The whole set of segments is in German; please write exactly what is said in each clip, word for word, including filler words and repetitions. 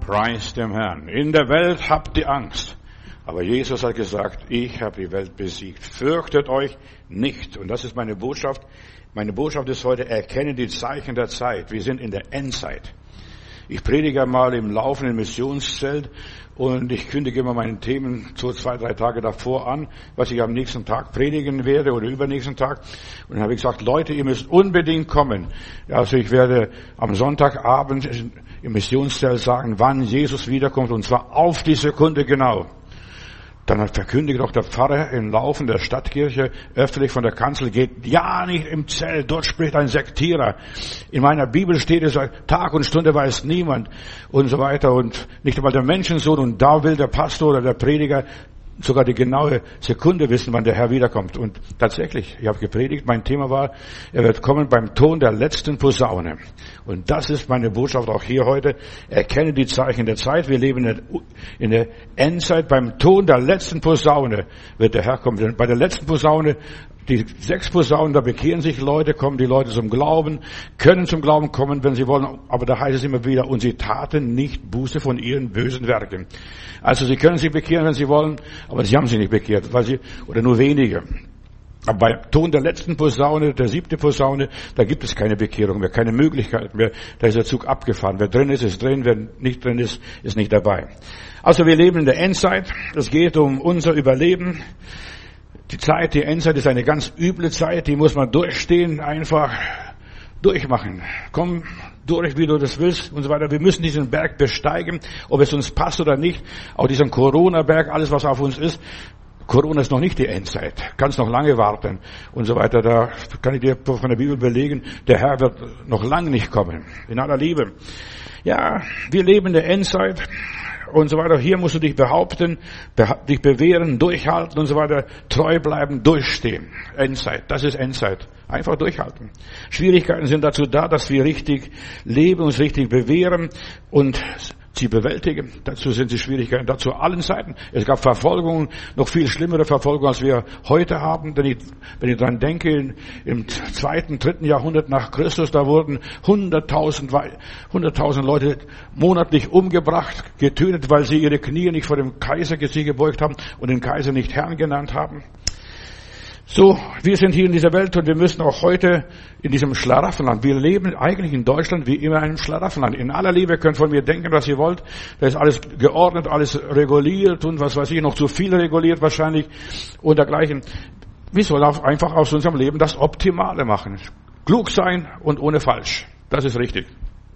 Preis dem Herrn. In der Welt habt ihr Angst. Aber Jesus hat gesagt, ich habe die Welt besiegt. Fürchtet euch nicht. Und das ist meine Botschaft. Meine Botschaft ist heute, erkenne die Zeichen der Zeit. Wir sind in der Endzeit. Ich predige mal im laufenden Missionszelt und ich kündige immer meine Themen so zwei, drei Tage davor an, was ich am nächsten Tag predigen werde oder übernächsten Tag. Und dann habe ich gesagt, Leute, ihr müsst unbedingt kommen. Also ich werde am Sonntagabend im Missionszelt sagen, wann Jesus wiederkommt, und zwar auf die Sekunde genau. Dann verkündigt doch der Pfarrer im Laufen der Stadtkirche öffentlich von der Kanzel, geht ja nicht im Zelt, dort spricht ein Sektierer. In meiner Bibel steht es, Tag und Stunde weiß niemand und so weiter und nicht einmal der Menschensohn, und da will der Pastor oder der Prediger sogar die genaue Sekunde wissen, wann der Herr wiederkommt. Und tatsächlich, ich habe gepredigt, mein Thema war, er wird kommen beim Ton der letzten Posaune. Und das ist meine Botschaft auch hier heute. Erkenne die Zeichen der Zeit. Wir leben in der Endzeit. Beim Ton der letzten Posaune wird der Herr kommen. Denn bei der letzten Posaune, die sechs Posaunen, da bekehren sich Leute, kommen die Leute zum Glauben, können zum Glauben kommen, wenn sie wollen. Aber da heißt es immer wieder, und sie taten nicht Buße von ihren bösen Werken. Also sie können sich bekehren, wenn sie wollen, aber sie haben sich nicht bekehrt, weil sie, oder nur wenige. Aber beim Ton der letzten Posaune, der siebte Posaune, da gibt es keine Bekehrung mehr, keine Möglichkeit mehr. Da ist der Zug abgefahren. Wer drin ist, ist drin. Wer nicht drin ist, ist nicht dabei. Also wir leben in der Endzeit. Es geht um unser Überleben. Die Zeit, die Endzeit ist eine ganz üble Zeit. Die muss man durchstehen, einfach durchmachen. Komm durch, wie du das willst und so weiter. Wir müssen diesen Berg besteigen, ob es uns passt oder nicht. Auch diesen Corona-Berg, alles was auf uns ist. Corona ist noch nicht die Endzeit. Kannst noch lange warten und so weiter. Da kann ich dir von der Bibel belegen, der Herr wird noch lange nicht kommen. In aller Liebe. Ja, wir leben in der Endzeit und so weiter. Hier musst du dich behaupten, dich bewähren, durchhalten und so weiter. Treu bleiben, durchstehen. Endzeit, das ist Endzeit. Einfach durchhalten. Schwierigkeiten sind dazu da, dass wir richtig leben, uns richtig bewähren und sie bewältigen. Dazu sind die Schwierigkeiten, dazu allen Seiten. Es gab Verfolgungen, noch viel schlimmere Verfolgungen, als wir heute haben. Wenn ich, wenn ich dran denke, im zweiten, dritten Jahrhundert nach Christus, da wurden hunderttausend, hunderttausend Leute monatlich umgebracht, getötet, weil sie ihre Knie nicht vor dem Kaiser gebeugt haben und den Kaiser nicht Herrn genannt haben. So, wir sind hier in dieser Welt und wir müssen auch heute in diesem Schlaraffenland. Wir leben eigentlich in Deutschland wie immer in einem Schlaraffenland. In aller Liebe könnt von mir denken, was ihr wollt. Da ist alles geordnet, alles reguliert und was weiß ich, noch zu viel reguliert wahrscheinlich und dergleichen. Wir sollen einfach aus unserem Leben das Optimale machen. Klug sein und ohne falsch. Das ist richtig.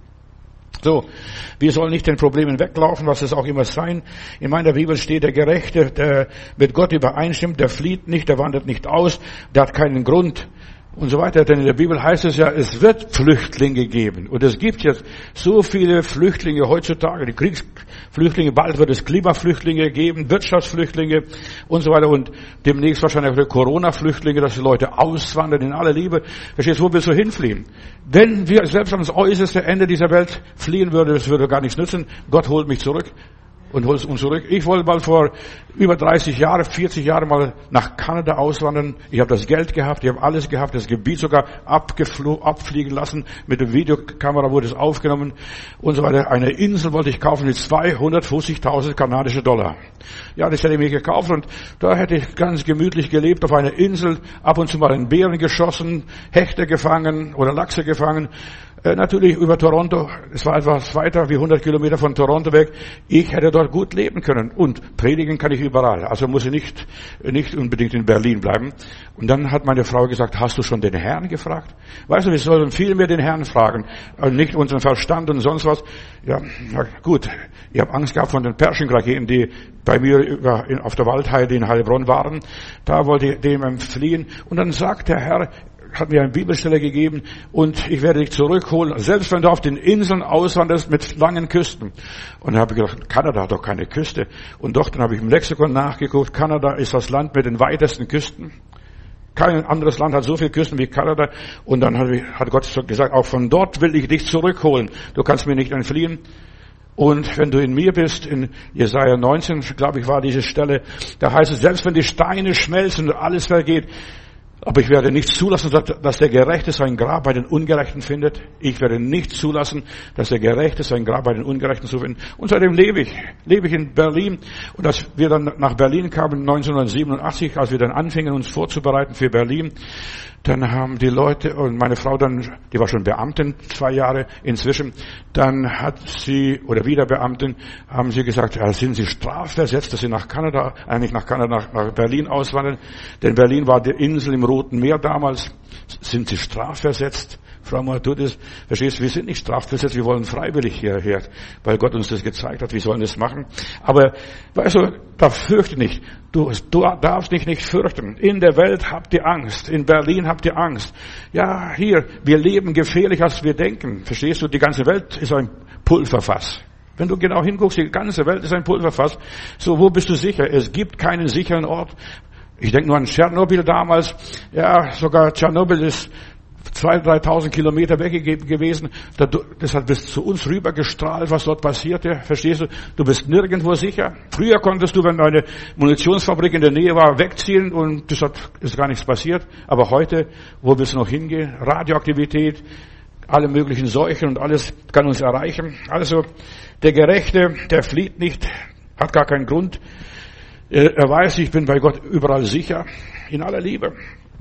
So, wir sollen nicht den Problemen weglaufen, was es auch immer sein. In meiner Bibel steht, der Gerechte, der mit Gott übereinstimmt, der flieht nicht, der wandert nicht aus, der hat keinen Grund und so weiter. Denn in der Bibel heißt es ja, es wird Flüchtlinge geben. Und es gibt jetzt so viele Flüchtlinge heutzutage, die Kriegsflüchtlinge, bald wird es Klimaflüchtlinge geben, Wirtschaftsflüchtlinge und so weiter und demnächst wahrscheinlich auch Corona-Flüchtlinge, dass die Leute auswandern in aller Liebe. Verstehst du, wo willst du hinfliehen? Wenn wir selbst ans äußerste Ende dieser Welt fliehen würden, das würde gar nichts nützen. Gott holt mich zurück. Und holt uns zurück. Ich wollte mal vor über dreißig Jahren, vierzig Jahren mal nach Kanada auswandern. Ich habe das Geld gehabt, ich habe alles gehabt, das Gebiet sogar abfliegen lassen. Mit der Videokamera wurde es aufgenommen und so weiter. Eine Insel wollte ich kaufen mit zweihundertfünfzigtausend kanadische Dollar. Ja, das hätte ich mir gekauft und da hätte ich ganz gemütlich gelebt auf einer Insel, ab und zu mal einen Bären geschossen, Hechte gefangen oder Lachse gefangen. Äh, natürlich über Toronto, es war etwas weiter wie hundert Kilometer von Toronto weg. Ich hätte dort gut leben können und predigen kann ich überall. Also muss ich nicht, nicht unbedingt in Berlin bleiben. Und dann hat meine Frau gesagt, hast du schon den Herrn gefragt? Weißt du, wir sollen viel mehr den Herrn fragen, und nicht unseren Verstand und sonst was. Ja, na gut, ich habe Angst gehabt von den Pershing-Raketen, die bei mir auf der Waldheide in Heilbronn waren. Da wollte ich dem entfliehen. Und dann sagt der Herr, hat mir eine Bibelstelle gegeben und ich werde dich zurückholen, selbst wenn du auf den Inseln auswanderst mit langen Küsten. Und dann habe ich gedacht, Kanada hat doch keine Küste. Und doch, dann habe ich im Lexikon nachgeguckt, Kanada ist das Land mit den weitesten Küsten. Kein anderes Land hat so viele Küsten wie Kanada. Und dann hat Gott gesagt, auch von dort will ich dich zurückholen. Du kannst mir nicht entfliehen. Und wenn du in mir bist, in Jesaja neunzehn, glaube ich, war diese Stelle, da heißt es, selbst wenn die Steine schmelzen und alles vergeht, Aber ich werde nicht zulassen, dass der Gerechte sein Grab bei den Ungerechten findet. Ich werde nicht zulassen, dass der Gerechte sein Grab bei den Ungerechten findet. Und seitdem lebe ich. Lebe ich in Berlin. Und als wir dann nach Berlin kamen, neunzehnhundertsiebenundachtzig, als wir dann anfingen, uns vorzubereiten für Berlin, dann haben die Leute und meine Frau dann, die war schon Beamtin, zwei Jahre inzwischen, dann hat sie, oder wieder Beamtin, haben sie gesagt, ja, sind Sie strafversetzt, dass Sie nach Kanada, eigentlich nach Kanada, nach, nach Berlin auswandern? Denn Berlin war die Insel im Roten Meer damals. Sind Sie strafversetzt? Frau Matudis, verstehst du, wir sind nicht strafversetzt, wir wollen freiwillig hierher, weil Gott uns das gezeigt hat, wir sollen das machen. Aber, weißt du, da fürchte nicht. Du, du darfst dich nicht fürchten. In der Welt habt ihr Angst. In Berlin habt ihr Angst. Ja, hier, wir leben gefährlicher, als wir denken. Verstehst du, die ganze Welt ist ein Pulverfass. Wenn du genau hinguckst, die ganze Welt ist ein Pulverfass. So, wo bist du sicher? Es gibt keinen sicheren Ort. Ich denke nur an Tschernobyl damals. Ja, sogar Tschernobyl ist zweitausend, dreitausend Kilometer weg gewesen. Das hat bis zu uns rüber gestrahlt, was dort passierte. Verstehst du? Du bist nirgendwo sicher. Früher konntest du, wenn eine Munitionsfabrik in der Nähe war, wegziehen und das hat, ist gar nichts passiert. Aber heute, wo willst du noch hingehen? Radioaktivität, alle möglichen Seuchen und alles kann uns erreichen. Also, der Gerechte, der flieht nicht, hat gar keinen Grund. Er weiß, ich bin bei Gott überall sicher, in aller Liebe.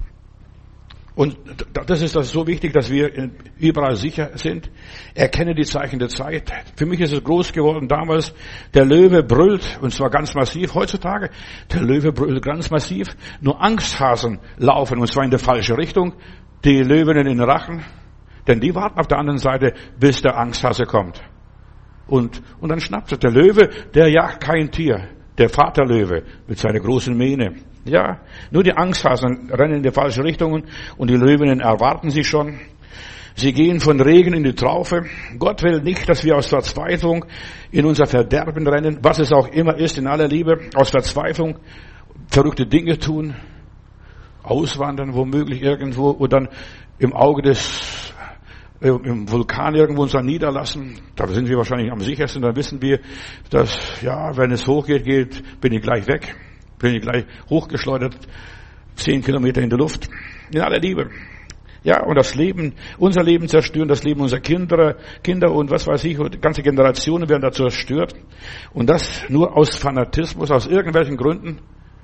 Und das ist das so wichtig, dass wir überall sicher sind. Erkenne die Zeichen der Zeit. Für mich ist es groß geworden damals. Der Löwe brüllt, und zwar ganz massiv. Heutzutage, der Löwe brüllt ganz massiv. Nur Angsthasen laufen, und zwar in die falsche Richtung. Die Löwen in den Rachen. Denn die warten auf der anderen Seite, bis der Angsthase kommt. Und, und dann schnappt es. Der Löwe, der jagt kein Tier. Der Vaterlöwe mit seiner großen Mähne. Ja, nur die Angsthasen rennen in die falsche Richtungen und die Löwinnen erwarten sie schon. Sie gehen von Regen in die Traufe. Gott will nicht, dass wir aus Verzweiflung in unser Verderben rennen, was es auch immer ist, in aller Liebe, aus Verzweiflung verrückte Dinge tun, auswandern, womöglich irgendwo und dann im Auge des äh, im Vulkan irgendwo uns dann niederlassen. Da sind wir wahrscheinlich am sichersten. Dann wissen wir, dass, ja, wenn es hochgeht, geht, bin ich gleich weg. Bin ich gleich hochgeschleudert, zehn Kilometer in der Luft. In aller Liebe. Ja, und das Leben, unser Leben zerstören, das Leben unserer Kinder, Kinder und was weiß ich, und ganze Generationen werden da zerstört. Und das nur aus Fanatismus, aus irgendwelchen Gründen.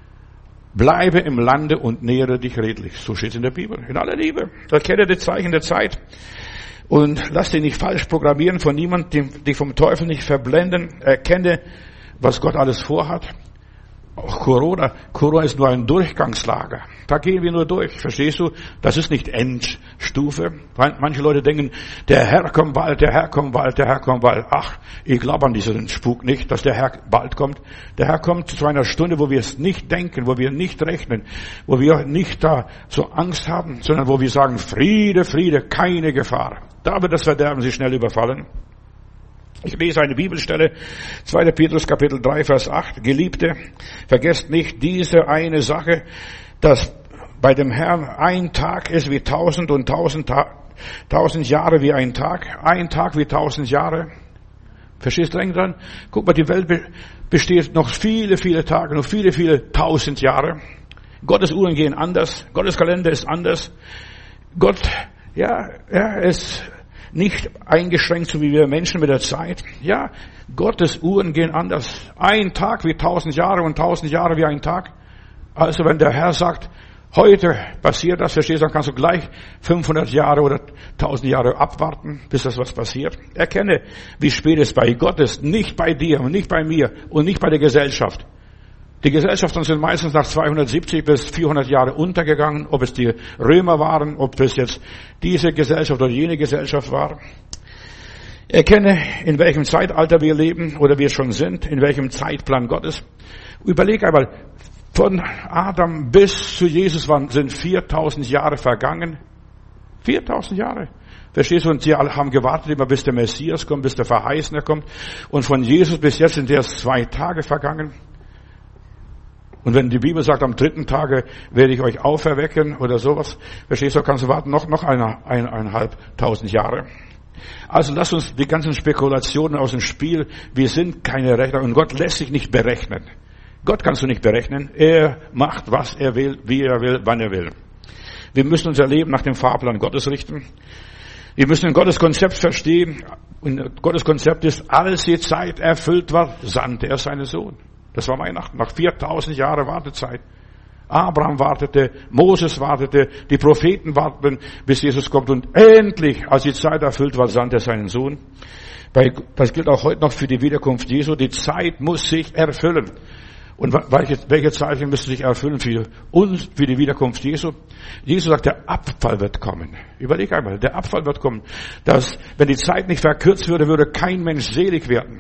Bleibe im Lande und nähere dich redlich. So steht es in der Bibel. In aller Liebe. Erkenne die Zeichen der Zeit. Und lass dich nicht falsch programmieren von niemandem, dich vom Teufel nicht verblenden. Erkenne, was Gott alles vorhat. Auch Corona. Corona ist nur ein Durchgangslager. Da gehen wir nur durch. Verstehst du? Das ist nicht Endstufe. Manche Leute denken, der Herr kommt bald, der Herr kommt bald, der Herr kommt bald. Ach, ich glaube an diesen Spuk nicht, dass der Herr bald kommt. Der Herr kommt zu einer Stunde, wo wir es nicht denken, wo wir nicht rechnen, wo wir nicht da so Angst haben, sondern wo wir sagen, Friede, Friede, keine Gefahr. Da wird das Verderben sie schnell überfallen. Ich lese eine Bibelstelle, zweiter Petrus Kapitel drei, Vers acht. Geliebte, vergesst nicht diese eine Sache, dass bei dem Herrn ein Tag ist wie tausend und tausend, tausend Jahre wie ein Tag. Ein Tag wie tausend Jahre. Verstehst du eigentlich dran? Guck mal, die Welt besteht noch viele, viele Tage, noch viele, viele tausend Jahre. Gottes Uhren gehen anders. Gottes Kalender ist anders. Gott, ja, er ist nicht eingeschränkt, so wie wir Menschen mit der Zeit. Ja, Gottes Uhren gehen anders. Ein Tag wie tausend Jahre und tausend Jahre wie ein Tag. Also wenn der Herr sagt, heute passiert das, verstehst du, dann kannst du gleich fünfhundert Jahre oder tausend Jahre abwarten, bis das was passiert. Erkenne, wie spät es bei Gott ist, nicht bei dir und nicht bei mir und nicht bei der Gesellschaft. Die Gesellschaften sind meistens nach zweihundertsiebzig bis vierhundert Jahre untergegangen, ob es die Römer waren, ob es jetzt diese Gesellschaft oder jene Gesellschaft war. Erkenne, in welchem Zeitalter wir leben oder wir schon sind, in welchem Zeitplan Gottes. Überleg einmal, von Adam bis zu Jesus waren, sind viertausend Jahre vergangen. viertausend Jahre. Verstehst du? Und sie alle haben gewartet, immer bis der Messias kommt, bis der Verheißene kommt. Und von Jesus bis jetzt sind erst zwei Tage vergangen. Und wenn die Bibel sagt, am dritten Tage werde ich euch auferwecken oder sowas, verstehst du, kannst du warten, noch, noch eine, eineinhalb tausend Jahre. Also lass uns die ganzen Spekulationen aus dem Spiel, wir sind keine Rechner und Gott lässt sich nicht berechnen. Gott kannst du nicht berechnen, er macht, was er will, wie er will, wann er will. Wir müssen unser Leben nach dem Fahrplan Gottes richten. Wir müssen Gottes Konzept verstehen. Und Gottes Konzept ist, als die Zeit erfüllt war, sandte er seinen Sohn. Das war Weihnachten, nach viertausend Jahren Wartezeit. Abraham wartete, Moses wartete, die Propheten warteten, bis Jesus kommt. Und endlich, als die Zeit erfüllt war, sandte er seinen Sohn. Das gilt auch heute noch für die Wiederkunft Jesu. Die Zeit muss sich erfüllen. Und welche, welche Zeichen müssen sich erfüllen für uns, für die Wiederkunft Jesu? Jesus sagt, der Abfall wird kommen. Überleg einmal, der Abfall wird kommen. Dass, wenn die Zeit nicht verkürzt würde, würde kein Mensch selig werden.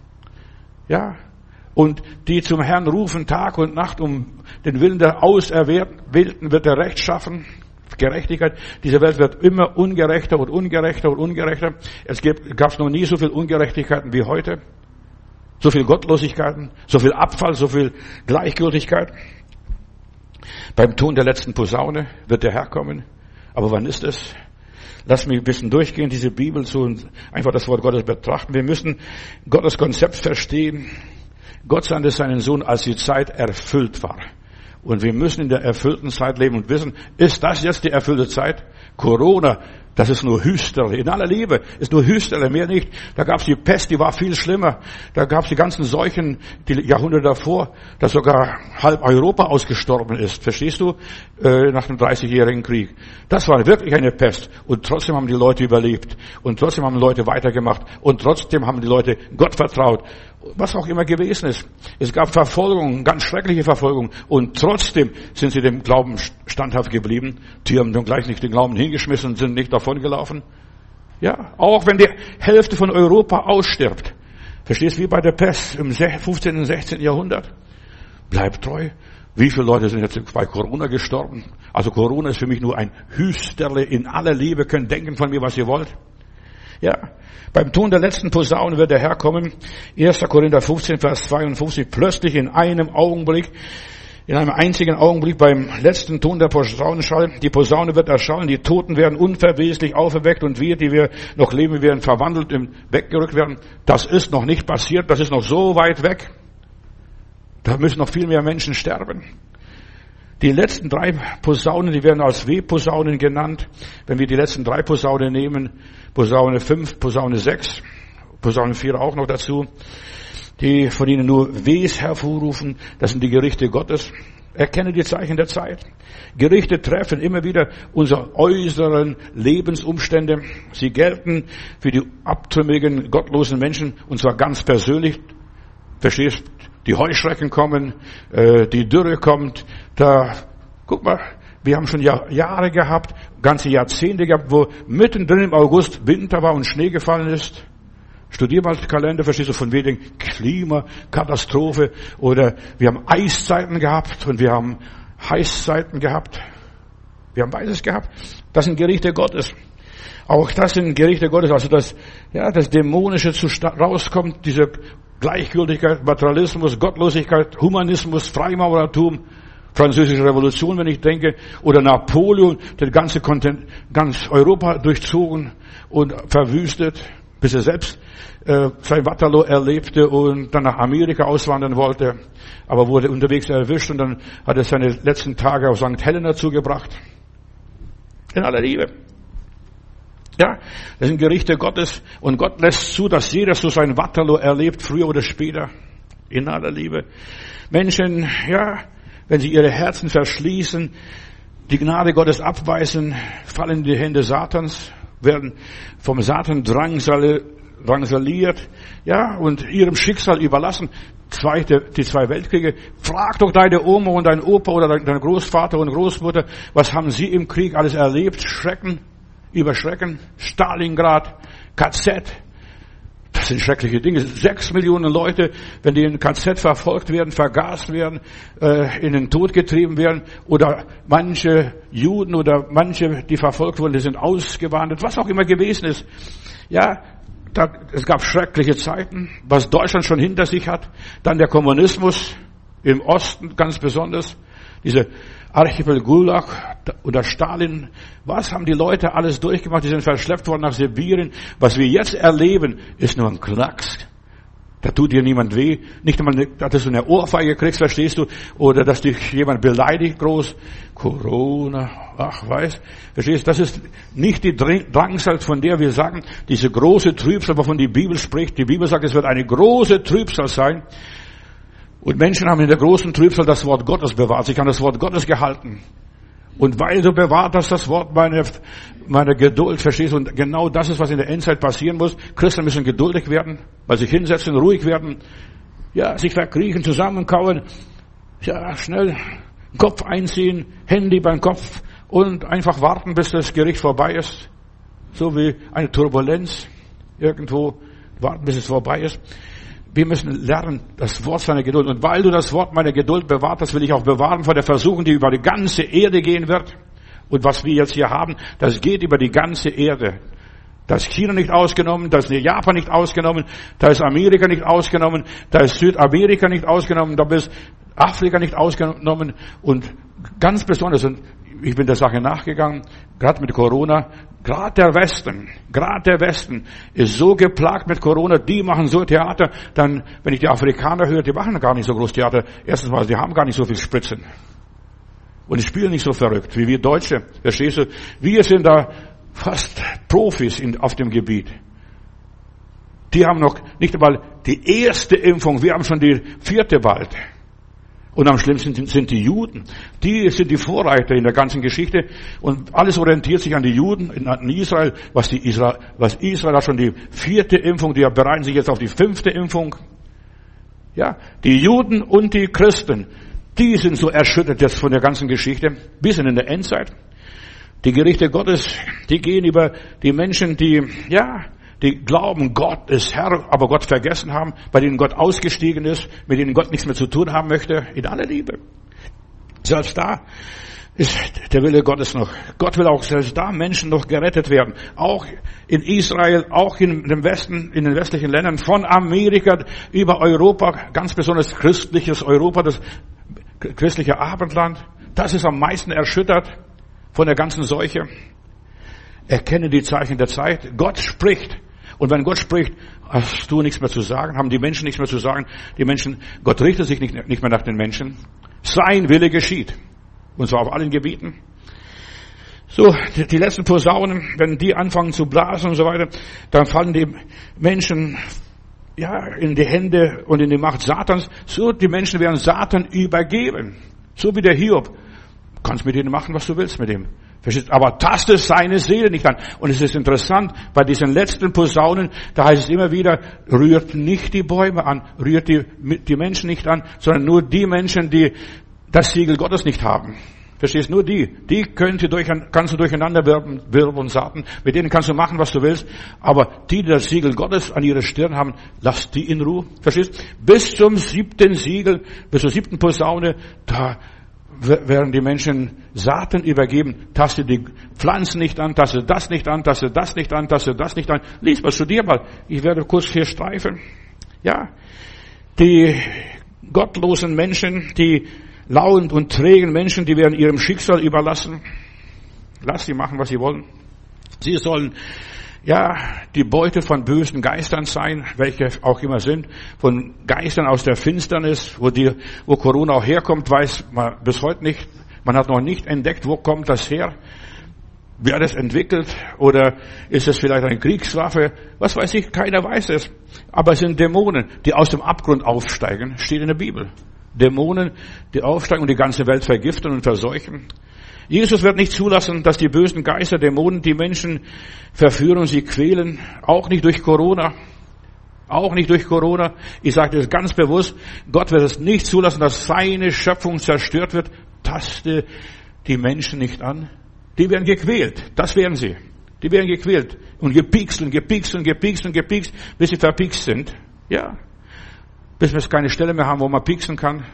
Ja. Und die zum Herrn rufen Tag und Nacht, um den Willen der Auserwählten wird er Recht schaffen. Gerechtigkeit. Diese Welt wird immer ungerechter und ungerechter und ungerechter. Es gab noch nie so viel Ungerechtigkeiten wie heute. So viel Gottlosigkeiten, so viel Abfall, so viel Gleichgültigkeit. Beim Ton der letzten Posaune wird der Herr kommen. Aber wann ist es? Lass mich ein bisschen durchgehen, diese Bibel zu und einfach das Wort Gottes betrachten. Wir müssen Gottes Konzept verstehen. Gott sandte seinen Sohn, als die Zeit erfüllt war. Und wir müssen in der erfüllten Zeit leben und wissen, ist das jetzt die erfüllte Zeit? Corona, das ist nur Hüsterle. In aller Liebe ist nur Hüsterle, mehr nicht. Da gab es die Pest, die war viel schlimmer. Da gab es die ganzen Seuchen, die Jahrhunderte davor, dass sogar halb Europa ausgestorben ist. Verstehst du? Äh, nach dem dreißigjährigen Krieg. Das war wirklich eine Pest. Und trotzdem haben die Leute überlebt. Und trotzdem haben die Leute weitergemacht. Und trotzdem haben die Leute Gott vertraut. Was auch immer gewesen ist. Es gab Verfolgung, ganz schreckliche Verfolgung. Und trotzdem sind sie dem Glauben standhaft geblieben. Die haben dann gleich nicht den Glauben hingeschmissen und sind nicht davon gelaufen. Ja, auch wenn die Hälfte von Europa ausstirbt. Verstehst du, wie bei der Pest im fünfzehnten und sechzehnten Jahrhundert? Bleib treu. Wie viele Leute sind jetzt bei Corona gestorben? Also Corona ist für mich nur ein Hüsterle in aller Liebe. Könnt denken von mir, was ihr wollt. Ja, beim Ton der letzten Posaune wird der Herr kommen. erster Korinther fünfzehn, Vers zweiundfünfzig. Plötzlich in einem Augenblick, in einem einzigen Augenblick beim letzten Ton der Posaunenschall, die Posaune wird erschallen, die Toten werden unverweslich auferweckt und wir, die wir noch leben, werden verwandelt und weggerückt werden. Das ist noch nicht passiert, das ist noch so weit weg. Da müssen noch viel mehr Menschen sterben. Die letzten drei Posaunen, die werden als W-Posaunen genannt. Wenn wir die letzten drei Posaunen nehmen, Posaune fünf, Posaune sechs, Posaune vier auch noch dazu, die von ihnen nur Ws hervorrufen, das sind die Gerichte Gottes. Erkenne die Zeichen der Zeit. Gerichte treffen immer wieder unsere äußeren Lebensumstände. Sie gelten für die abtrünnigen, gottlosen Menschen, und zwar ganz persönlich. Verstehst? Die Heuschrecken kommen, äh, die Dürre kommt. Da, guck mal, wir haben schon Jahr, Jahre gehabt, ganze Jahrzehnte gehabt, wo mittendrin im August Winter war und Schnee gefallen ist. Studier mal den Kalender, verstehst du, von wegen Klimakatastrophe. Oder wir haben Eiszeiten gehabt und wir haben Heißzeiten gehabt. Wir haben beides gehabt. Das sind Gerichte Gottes. Auch das sind Gerichte Gottes, also das, ja, das Dämonische zu rauskommt, diese Gleichgültigkeit, Materialismus, Gottlosigkeit, Humanismus, Freimaurertum, Französische Revolution, wenn ich denke, oder Napoleon, der ganze Kontinent, ganz Europa durchzogen und verwüstet, bis er selbst äh, sein Waterloo erlebte und dann nach Amerika auswandern wollte, aber wurde unterwegs erwischt und dann hat er seine letzten Tage auf Sankt Helena zugebracht. In aller Liebe. Ja, das sind Gerichte Gottes und Gott lässt zu, dass jeder so sein Waterloo erlebt, früher oder später, in aller Liebe. Menschen, ja, wenn sie ihre Herzen verschließen, die Gnade Gottes abweisen, fallen in die Hände Satans, werden vom Satan drangsaliert, ja, und ihrem Schicksal überlassen. Zweite, die zwei Weltkriege. Frag doch deine Oma und dein Opa oder dein Großvater und Großmutter, was haben sie im Krieg alles erlebt? Schrecken. Über Schrecken, Stalingrad, K Z, das sind schreckliche Dinge. Sechs Millionen Leute, wenn die in K Z verfolgt werden, vergast werden, äh, in den Tod getrieben werden, oder manche Juden oder manche, die verfolgt wurden, die sind ausgewandert, was auch immer gewesen ist. Ja, da, es gab schreckliche Zeiten, was Deutschland schon hinter sich hat. Dann der Kommunismus im Osten ganz besonders, diese Archipel Gulag oder Stalin, was haben die Leute alles durchgemacht? Die sind verschleppt worden nach Sibirien. Was wir jetzt erleben, ist nur ein Klacks. Da tut dir niemand weh. Nicht einmal, dass du eine Ohrfeige kriegst, verstehst du? Oder dass dich jemand beleidigt groß. Corona, ach, weiß. Verstehst du? Das ist nicht die Drangsal, von der wir sagen, diese große Trübsal, wovon die Bibel spricht. Die Bibel sagt, es wird eine große Trübsal sein. Und Menschen haben in der großen Trübsal das Wort Gottes bewahrt. Sie haben das Wort Gottes gehalten. Und weil du bewahrt hast, das Wort meiner, meiner Geduld, verstehst du? Und genau das ist, was in der Endzeit passieren muss. Christen müssen geduldig werden, weil sich hinsetzen, ruhig werden, ja, sich verkriechen, zusammenkauen, ja, schnell Kopf einziehen, Handy beim Kopf und einfach warten, bis das Gericht vorbei ist. So wie eine Turbulenz irgendwo, warten, bis es vorbei ist. Wir müssen lernen, das Wort seiner Geduld. Und weil du das Wort meiner Geduld bewahrt hast, will ich auch bewahren vor der Versuchung, die über die ganze Erde gehen wird. Und was wir jetzt hier haben, das geht über die ganze Erde. Da ist China nicht ausgenommen, da ist Japan nicht ausgenommen, da ist Amerika nicht ausgenommen, da ist Südamerika nicht ausgenommen, da ist Afrika nicht ausgenommen. Und ganz besonders, und ich bin der Sache nachgegangen, gerade mit Corona, gerade der Westen, gerade der Westen ist so geplagt mit Corona, die machen so Theater, dann, wenn ich die Afrikaner höre, die machen gar nicht so groß Theater. Erstens mal, die haben gar nicht so viel Spritzen. Und die spielen nicht so verrückt wie wir Deutsche. Verstehst du? Wir sind da fast Profis in, auf dem Gebiet. Die haben noch nicht einmal die erste Impfung, wir haben schon die vierte bald. Und am schlimmsten sind die Juden. Die sind die Vorreiter in der ganzen Geschichte. Und alles orientiert sich an die Juden, in Israel, was die Israel, was Israel hat schon die vierte Impfung, die bereiten sich jetzt auf die fünfte Impfung. Ja, die Juden und die Christen, die sind so erschüttert jetzt von der ganzen Geschichte. Wir sind in der Endzeit. Die Gerichte Gottes, die gehen über die Menschen, die, ja, die glauben, Gott ist Herr, aber Gott vergessen haben, bei denen Gott ausgestiegen ist, mit denen Gott nichts mehr zu tun haben möchte, in aller Liebe. Selbst da ist der Wille Gottes noch. Gott will auch selbst da Menschen noch gerettet werden. Auch in Israel, auch in dem Westen, in den westlichen Ländern, von Amerika über Europa, ganz besonders christliches Europa, das christliche Abendland. Das ist am meisten erschüttert von der ganzen Seuche. Erkenne die Zeichen der Zeit. Gott spricht. Und wenn Gott spricht, hast du nichts mehr zu sagen, haben die Menschen nichts mehr zu sagen. Die Menschen, Gott richtet sich nicht, nicht mehr nach den Menschen. Sein Wille geschieht. Und zwar auf allen Gebieten. So, die, die letzten Posaunen, wenn die anfangen zu blasen und so weiter, dann fallen die Menschen, ja, in die Hände und in die Macht Satans. So, die Menschen werden Satan übergeben. So wie der Hiob. Du kannst mit denen machen, was du willst mit dem. Verstehst? Aber taste seine Seele nicht an. Und es ist interessant, bei diesen letzten Posaunen, da heißt es immer wieder, rührt nicht die Bäume an, rührt die, die Menschen nicht an, sondern nur die Menschen, die das Siegel Gottes nicht haben. Verstehst? Nur die. Die könnt ihr durch, kannst du durcheinander wirbeln, wirbeln und Satan. Mit denen kannst du machen, was du willst. Aber die, die das Siegel Gottes an ihrer Stirn haben, lass die in Ruhe. Verstehst? Bis zum siebten Siegel, bis zur siebten Posaune, da werden die Menschen Satan übergeben. Taste die Pflanzen nicht an, taste das nicht an, taste das nicht an, taste das nicht an. Lies mal, studier mal. Ich werde kurz hier streifen. Ja, die gottlosen Menschen, die lauen und trägen Menschen, die werden ihrem Schicksal überlassen. Lass sie machen, was sie wollen. Sie sollen, ja, die Beute von bösen Geistern sein, welche auch immer sind, von Geistern aus der Finsternis, wo die, wo Corona auch herkommt, weiß man bis heute nicht. Man hat noch nicht entdeckt, wo kommt das her? Wer das entwickelt? Oder ist es vielleicht eine Kriegswaffe? Was weiß ich, keiner weiß es. Aber es sind Dämonen, die aus dem Abgrund aufsteigen, steht in der Bibel. Dämonen, die aufsteigen und die ganze Welt vergiften und verseuchen. Jesus wird nicht zulassen, dass die bösen Geister, Dämonen, die Menschen verführen und sie quälen. Auch nicht durch Corona. Auch nicht durch Corona. Ich sage das ganz bewusst. Gott wird es nicht zulassen, dass seine Schöpfung zerstört wird. Taste die Menschen nicht an. Die werden gequält. Das werden sie. Die werden gequält. Und gepiekst und gepiekst und gepiekst und gepiekst, bis sie verpiekst sind. Ja. Bis wir keine Stelle mehr haben, wo man pieksen kann.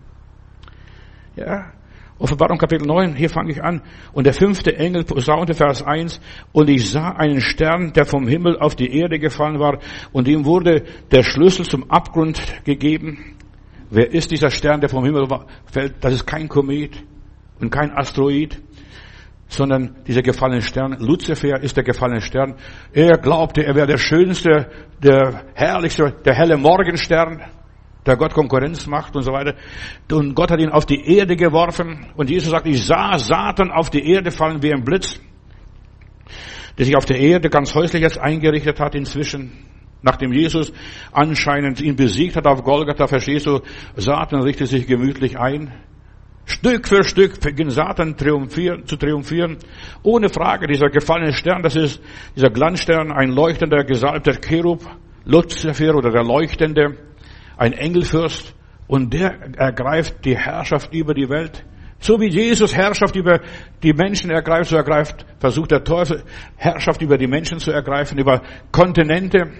Ja. Offenbarung Kapitel neun, hier fange ich an. Und der fünfte Engel posaunte, Vers eins, und ich sah einen Stern, der vom Himmel auf die Erde gefallen war, und ihm wurde der Schlüssel zum Abgrund gegeben. Wer ist dieser Stern, der vom Himmel fällt? Das ist kein Komet und kein Asteroid, sondern dieser gefallene Stern, Luzifer ist der gefallene Stern. Er glaubte, er wäre der schönste, der herrlichste, der helle Morgenstern, der Gott Konkurrenz macht und so weiter. Und Gott hat ihn auf die Erde geworfen. Und Jesus sagt, ich sah Satan auf die Erde fallen wie ein Blitz, der sich auf der Erde ganz häuslich jetzt eingerichtet hat inzwischen. Nachdem Jesus anscheinend ihn besiegt hat auf Golgatha, verstehst du, Satan richtet sich gemütlich ein. Stück für Stück beginnt Satan triumphieren, zu triumphieren. Ohne Frage, dieser gefallene Stern, das ist dieser Glanzstern, ein leuchtender, gesalbter Cherub, Luzifer oder der Leuchtende, ein Engelfürst. Und der ergreift die Herrschaft über die Welt. So wie Jesus Herrschaft über die Menschen ergreift, so ergreift, versucht der Teufel Herrschaft über die Menschen zu ergreifen, über Kontinente.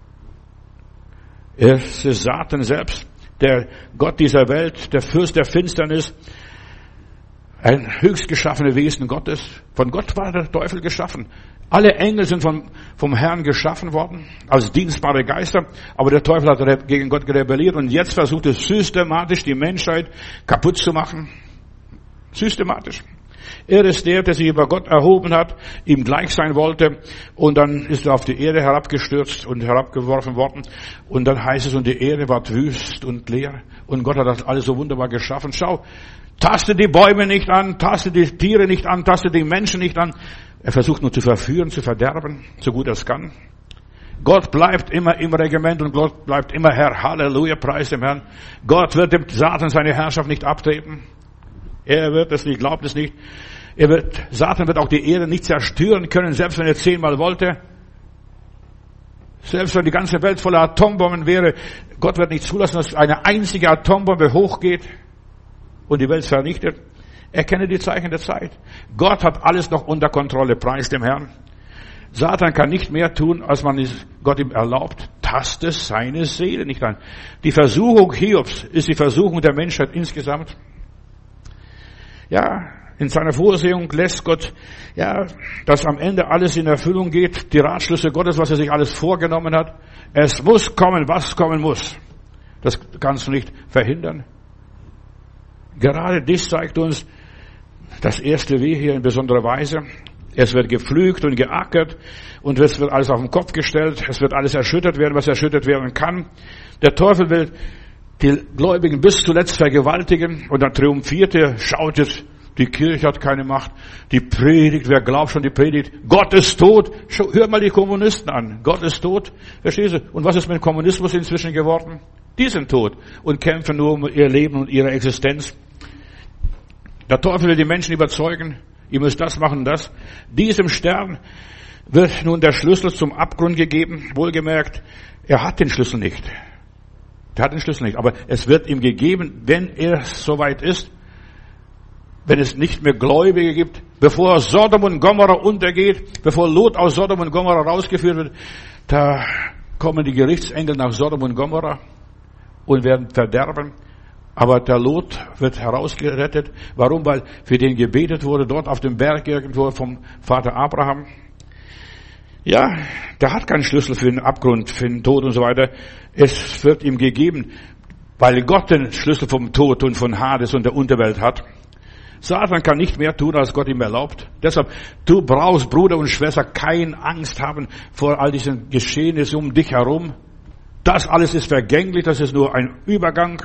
Es ist Satan selbst, der Gott dieser Welt, der Fürst der Finsternis, ein höchst geschaffene Wesen Gottes. Von Gott war der Teufel geschaffen. Alle Engel sind vom, vom Herrn geschaffen worden, als dienstbare Geister. Aber der Teufel hat gegen Gott rebelliert und jetzt versucht es systematisch, die Menschheit kaputt zu machen. Systematisch. Er ist der, der sich über Gott erhoben hat, ihm gleich sein wollte, und dann ist er auf die Erde herabgestürzt und herabgeworfen worden. Und dann heißt es, und die Erde war wüst und leer. Und Gott hat das alles so wunderbar geschaffen. Schau, taste die Bäume nicht an, taste die Tiere nicht an, taste die Menschen nicht an. Er versucht nur zu verführen, zu verderben, so gut er es kann. Gott bleibt immer im Regiment und Gott bleibt immer Herr. Halleluja, preis dem Herrn. Gott wird dem Satan seine Herrschaft nicht abtreten. Er wird es nicht, glaubt es nicht. Er wird, Satan wird auch die Erde nicht zerstören können, selbst wenn er zehnmal wollte. Selbst wenn die ganze Welt voller Atombomben wäre, Gott wird nicht zulassen, dass eine einzige Atombombe hochgeht und die Welt vernichtet. Erkenne die Zeichen der Zeit. Gott hat alles noch unter Kontrolle, preis dem Herrn. Satan kann nicht mehr tun, als man Gott ihm erlaubt. Taste seine Seele nicht an. Die Versuchung Hiobs ist die Versuchung der Menschheit insgesamt. Ja, in seiner Vorsehung lässt Gott, ja, dass am Ende alles in Erfüllung geht. Die Ratschlüsse Gottes, was er sich alles vorgenommen hat. Es muss kommen, was kommen muss. Das kannst du nicht verhindern. Gerade dies zeigt uns das erste W hier in besonderer Weise. Es wird gepflügt und geackert und es wird alles auf den Kopf gestellt. Es wird alles erschüttert werden, was erschüttert werden kann. Der Teufel will die Gläubigen bis zuletzt vergewaltigen und dann triumphiert er, schaut jetzt, die Kirche hat keine Macht, die Predigt, wer glaubt schon die Predigt, Gott ist tot. Hör mal die Kommunisten an, Gott ist tot, verstehst du? Und was ist mit dem Kommunismus inzwischen geworden? Die sind tot und kämpfen nur um ihr Leben und ihre Existenz. Der Teufel will die Menschen überzeugen, ihr müsst das machen, das. Diesem Stern wird nun der Schlüssel zum Abgrund gegeben, wohlgemerkt, er hat den Schlüssel nicht. Er hat den Schlüssel nicht, aber es wird ihm gegeben, wenn er soweit ist, wenn es nicht mehr Gläubige gibt, bevor Sodom und Gomorra untergeht, bevor Lot aus Sodom und Gomorra rausgeführt wird, da kommen die Gerichtsengel nach Sodom und Gomorra und werden verderben. Aber der Lot wird herausgerettet. Warum? Weil für den gebetet wurde, dort auf dem Berg irgendwo vom Vater Abraham. Ja, der hat keinen Schlüssel für den Abgrund, für den Tod und so weiter. Es wird ihm gegeben, weil Gott den Schlüssel vom Tod und von Hades und der Unterwelt hat. Satan kann nicht mehr tun, als Gott ihm erlaubt. Deshalb, du brauchst, Bruder und Schwester, keine Angst haben vor all diesen Geschehnissen um dich herum. Das alles ist vergänglich, das ist nur ein Übergang.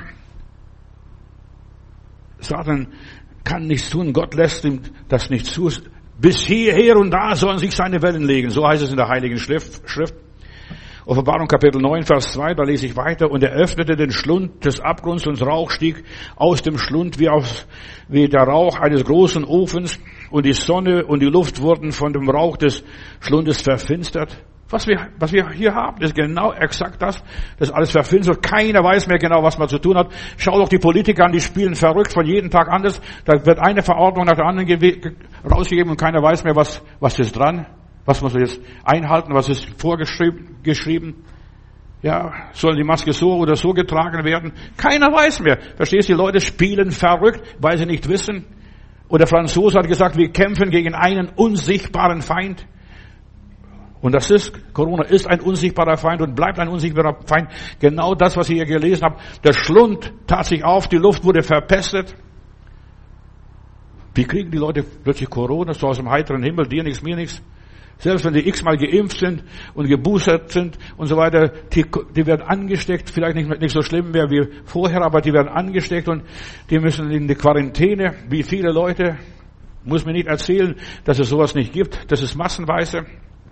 Satan kann nichts tun, Gott lässt ihm das nicht zu. Bis hierher und da sollen sich seine Wellen legen. So heißt es in der Heiligen Schrift. Offenbarung Kapitel neun, Vers zwei, da lese ich weiter. Und er öffnete den Schlund des Abgrunds und Rauch stieg aus dem Schlund wie, aus, wie der Rauch eines großen Ofens. Und die Sonne und die Luft wurden von dem Rauch des Schlundes verfinstert. Was wir, was wir hier haben, ist genau exakt das. Das ist alles verfinstert. Keiner weiß mehr genau, was man zu tun hat. Schau doch die Politiker an, die spielen verrückt von jedem Tag anders. Da wird eine Verordnung nach der anderen rausgegeben und keiner weiß mehr, was, was ist dran. Was muss er jetzt einhalten? Was ist vorgeschrieben? Geschrieben? Ja, soll die Maske so oder so getragen werden? Keiner weiß mehr. Verstehst du? Die Leute spielen verrückt, weil sie nicht wissen. Und der Franzose hat gesagt, wir kämpfen gegen einen unsichtbaren Feind. Und das ist, Corona ist ein unsichtbarer Feind und bleibt ein unsichtbarer Feind. Genau das, was ich hier gelesen habe. Der Schlund tat sich auf, die Luft wurde verpestet. Wie kriegen die Leute plötzlich Corona, so aus dem heiteren Himmel, dir nichts, mir nichts? Selbst wenn die x-mal geimpft sind und geboostert sind und so weiter, die, die werden angesteckt, vielleicht nicht, nicht so schlimm mehr wie vorher, aber die werden angesteckt und die müssen in die Quarantäne. Wie viele Leute, muss mir nicht erzählen, dass es sowas nicht gibt, das ist massenweise.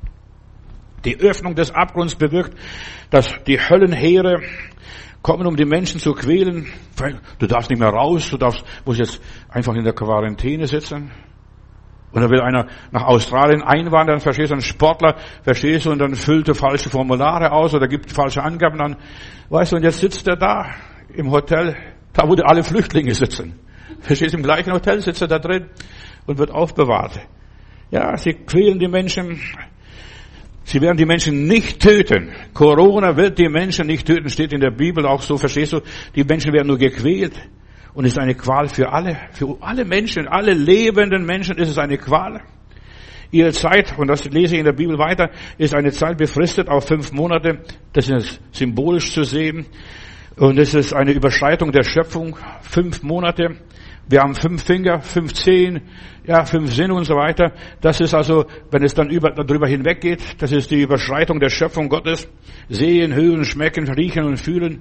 Die Öffnung des Abgrunds bewirkt, dass die Höllenheere kommen, um die Menschen zu quälen. Du darfst nicht mehr raus, du darfst, musst jetzt einfach in der Quarantäne sitzen. Und dann will einer nach Australien einwandern, verstehst du, ein Sportler, verstehst du, und dann füllt er falsche Formulare aus oder gibt falsche Angaben an. Weißt du, und jetzt sitzt er da im Hotel, da wo alle Flüchtlinge sitzen. Verstehst du, im gleichen Hotel sitzt er da drin und wird aufbewahrt. Ja, sie quälen die Menschen. Sie werden die Menschen nicht töten. Corona wird die Menschen nicht töten, steht in der Bibel auch so, verstehst du? Die Menschen werden nur gequält. Und es ist eine Qual für alle, für alle Menschen, alle lebenden Menschen ist es eine Qual. Ihre Zeit, und das lese ich in der Bibel weiter, ist eine Zeit befristet auf fünf Monate. Das ist symbolisch zu sehen. Und es ist eine Überschreitung der Schöpfung, fünf Monate. Wir haben fünf Finger, fünf Zehen, ja, fünf Sinne und so weiter. Das ist also, wenn es dann über, darüber hinweggeht, das ist die Überschreitung der Schöpfung Gottes. Sehen, hören, schmecken, riechen und fühlen.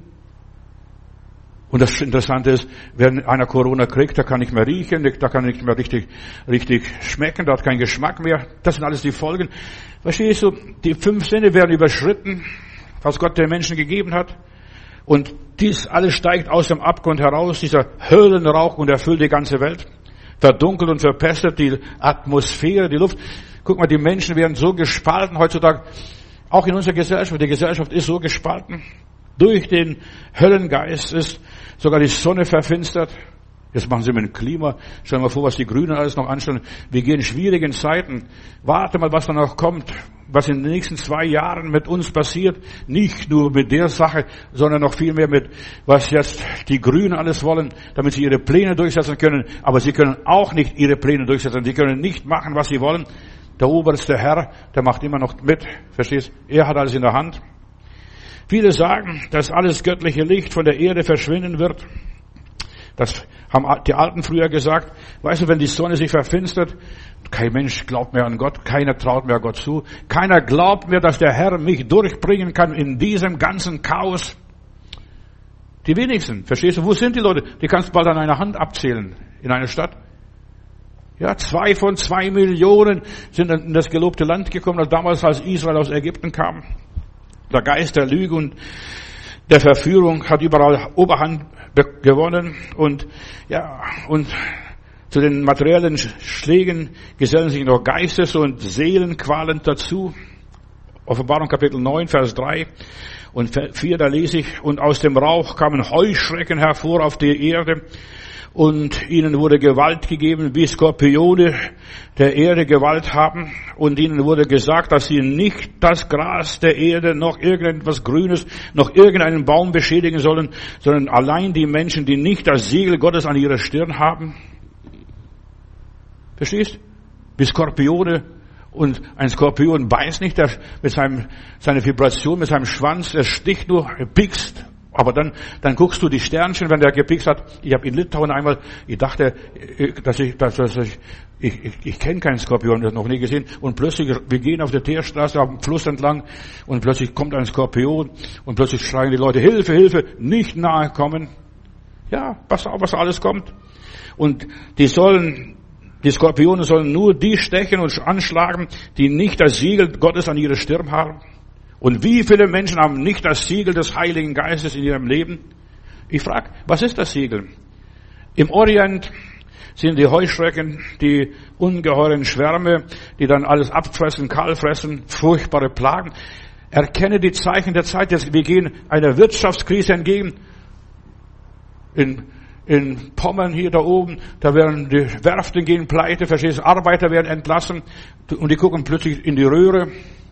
Und das Interessante ist, wenn einer Corona kriegt, der kann nicht mehr riechen, der kann nicht mehr richtig, richtig schmecken, der hat keinen Geschmack mehr. Das sind alles die Folgen. Verstehst du? Die fünf Sinne werden überschritten, was Gott den Menschen gegeben hat. Und dies alles steigt aus dem Abgrund heraus, dieser Höllenrauch, und erfüllt die ganze Welt. Verdunkelt und verpestet die Atmosphäre, die Luft. Guck mal, die Menschen werden so gespalten heutzutage, auch in unserer Gesellschaft. Die Gesellschaft ist so gespalten. Durch den Höllengeist ist sogar die Sonne verfinstert. Jetzt machen sie mit dem Klima. Stell dir mal vor, was die Grünen alles noch anstellen. Wir gehen in schwierigen Zeiten. Warte mal, was da noch kommt. Was in den nächsten zwei Jahren mit uns passiert. Nicht nur mit der Sache, sondern noch viel mehr mit, was jetzt die Grünen alles wollen, damit sie ihre Pläne durchsetzen können. Aber sie können auch nicht ihre Pläne durchsetzen. Sie können nicht machen, was sie wollen. Der oberste Herr, der macht immer noch mit. Verstehst? Er hat alles in der Hand. Viele sagen, dass alles göttliche Licht von der Erde verschwinden wird. Das haben die Alten früher gesagt. Weißt du, wenn die Sonne sich verfinstert, kein Mensch glaubt mehr an Gott, keiner traut mehr Gott zu, keiner glaubt mehr, dass der Herr mich durchbringen kann in diesem ganzen Chaos. Die wenigsten, verstehst du, wo sind die Leute? Die kannst du bald an einer Hand abzählen in einer Stadt. Ja, zwei von zwei Millionen sind in das gelobte Land gekommen, damals als Israel aus Ägypten kam. Der Geist der Lüge und der Verführung hat überall Oberhand gewonnen, und ja, und zu den materiellen Schlägen gesellen sich noch Geistes- und Seelenqualen dazu. Offenbarung Kapitel neun, Vers drei und vier, da lese ich: Und aus dem Rauch kamen Heuschrecken hervor auf die Erde, und ihnen wurde Gewalt gegeben, wie Skorpione der Erde Gewalt haben. Und ihnen wurde gesagt, dass sie nicht das Gras der Erde, noch irgendetwas Grünes, noch irgendeinen Baum beschädigen sollen, sondern allein die Menschen, die nicht das Siegel Gottes an ihrer Stirn haben. Verstehst? Wie Skorpione. Und ein Skorpion beißt nicht, der mit seinem, seiner Vibration, mit seinem Schwanz, er sticht nur, er piekst. Aber dann, dann guckst du die Sternchen, wenn der gepikst hat. Ich habe in Litauen einmal, ich dachte, dass ich, dass, dass ich, ich, ich, ich kenne keinen Skorpion, das noch nie gesehen. Und plötzlich, wir gehen auf der Teerstraße, auf dem Fluss entlang, und plötzlich kommt ein Skorpion, und plötzlich schreien die Leute: Hilfe, Hilfe, nicht nahe kommen. Ja, pass auf, was alles kommt. Und die sollen, die Skorpione sollen nur die stechen und anschlagen, die nicht das Siegel Gottes an ihrer Stirn haben. Und wie viele Menschen haben nicht das Siegel des Heiligen Geistes in ihrem Leben? Ich frage, was ist das Siegel? Im Orient sind die Heuschrecken, die ungeheuren Schwärme, die dann alles abfressen, kahl fressen, furchtbare Plagen. Erkenne die Zeichen der Zeit. Jetzt, wir gehen einer Wirtschaftskrise entgegen. In, in Pommern hier da oben, da werden die Werften gehen pleite, verstehst du? Arbeiter werden entlassen, und die gucken plötzlich in die Röhre.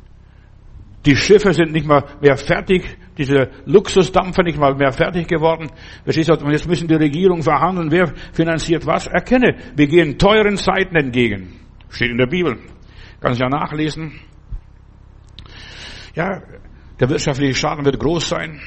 Die Schiffe sind nicht mal mehr fertig, diese Luxusdampfer nicht mal mehr fertig geworden. Verstehst du? Und jetzt müssen die Regierungen verhandeln, wer finanziert was. Erkenne, wir gehen teuren Zeiten entgegen. Steht in der Bibel. Kannst du ja nachlesen. Ja, der wirtschaftliche Schaden wird groß sein.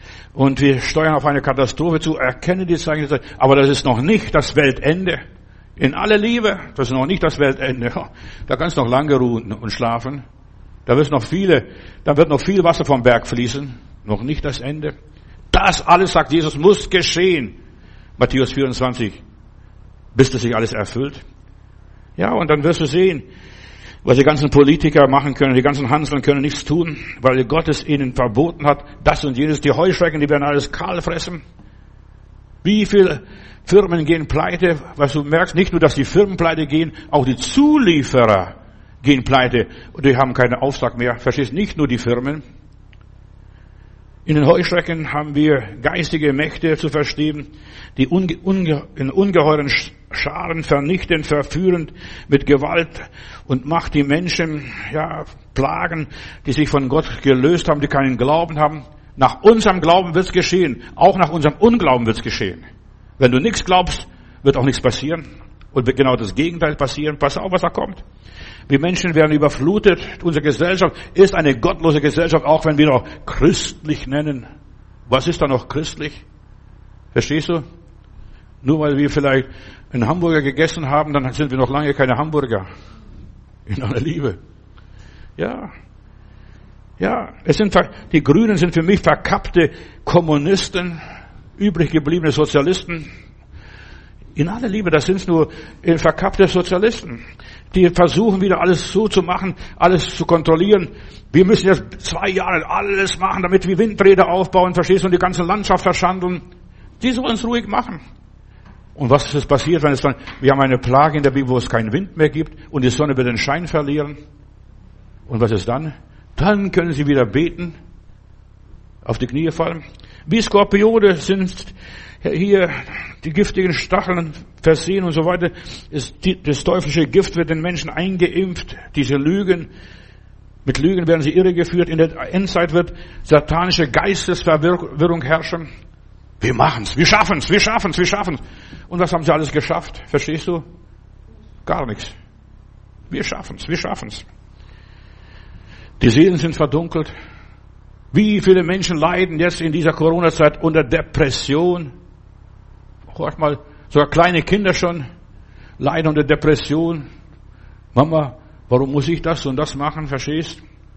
Und wir steuern auf eine Katastrophe zu. Erkenne die Zeichen der Zeit. Aber das ist noch nicht das Weltende. In aller Liebe. Das ist noch nicht das Weltende. Da kannst du noch lange ruhen und schlafen. Da wird noch viele, da wird noch viel Wasser vom Berg fließen. Noch nicht das Ende. Das alles, sagt Jesus, muss geschehen. Matthäus vierundzwanzig. Bis das sich alles erfüllt. Ja, und dann wirst du sehen, was die ganzen Politiker machen können, die ganzen Hanseln können nichts tun, weil Gott es ihnen verboten hat. Das und jenes, die Heuschrecken, die werden alles kahl fressen. Wie viele Firmen gehen pleite? Was du merkst, nicht nur, dass die Firmen pleite gehen, auch die Zulieferer gehen pleite. Und die haben keinen Auftrag mehr. Verstehst, nicht nur die Firmen. In den Heuschrecken haben wir geistige Mächte zu verstehen, die unge, unge, in ungeheuren Scharen vernichtend, verführend, mit Gewalt und Macht die Menschen, ja, plagen, die sich von Gott gelöst haben, die keinen Glauben haben. Nach unserem Glauben wird's geschehen. Auch nach unserem Unglauben wird's geschehen. Wenn du nichts glaubst, wird auch nichts passieren. Und wird genau das Gegenteil passieren. Pass auf, was da kommt. Wir Menschen werden überflutet. Unsere Gesellschaft ist eine gottlose Gesellschaft, auch wenn wir noch christlich nennen. Was ist da noch christlich? Verstehst du? Nur weil wir vielleicht einen Hamburger gegessen haben, dann sind wir noch lange keine Hamburger. In aller Liebe. Ja. Ja, es sind, die Grünen sind für mich verkappte Kommunisten, übrig gebliebene Sozialisten. In aller Liebe, das sind nur verkappte Sozialisten. Die versuchen wieder alles so zu machen, alles zu kontrollieren. Wir müssen jetzt zwei Jahre alles machen, damit wir Windräder aufbauen, verstehst du, und die ganze Landschaft verschandeln. Die sollen es ruhig machen. Und was ist passiert, wenn es dann, wir haben eine Plage in der Bibel, wo es keinen Wind mehr gibt und die Sonne wird den Schein verlieren. Und was ist dann? Dann können sie wieder beten, auf die Knie fallen. Wie Skorpione sind hier die giftigen Stacheln versehen und so weiter. Das teuflische Gift wird den Menschen eingeimpft. Diese Lügen, mit Lügen werden sie irregeführt. In der Endzeit wird satanische Geistesverwirrung herrschen. Wir machen's, wir schaffen's, wir schaffen's, wir schaffen's. Und was haben sie alles geschafft? Verstehst du? Gar nichts. Wir schaffen's, wir schaffen's. Die Seelen sind verdunkelt. Wie viele Menschen leiden jetzt in dieser Corona-Zeit unter Depression? Hört mal, sogar kleine Kinder schon leiden unter Depression. Mama, warum muss ich das und das machen? Verstehst?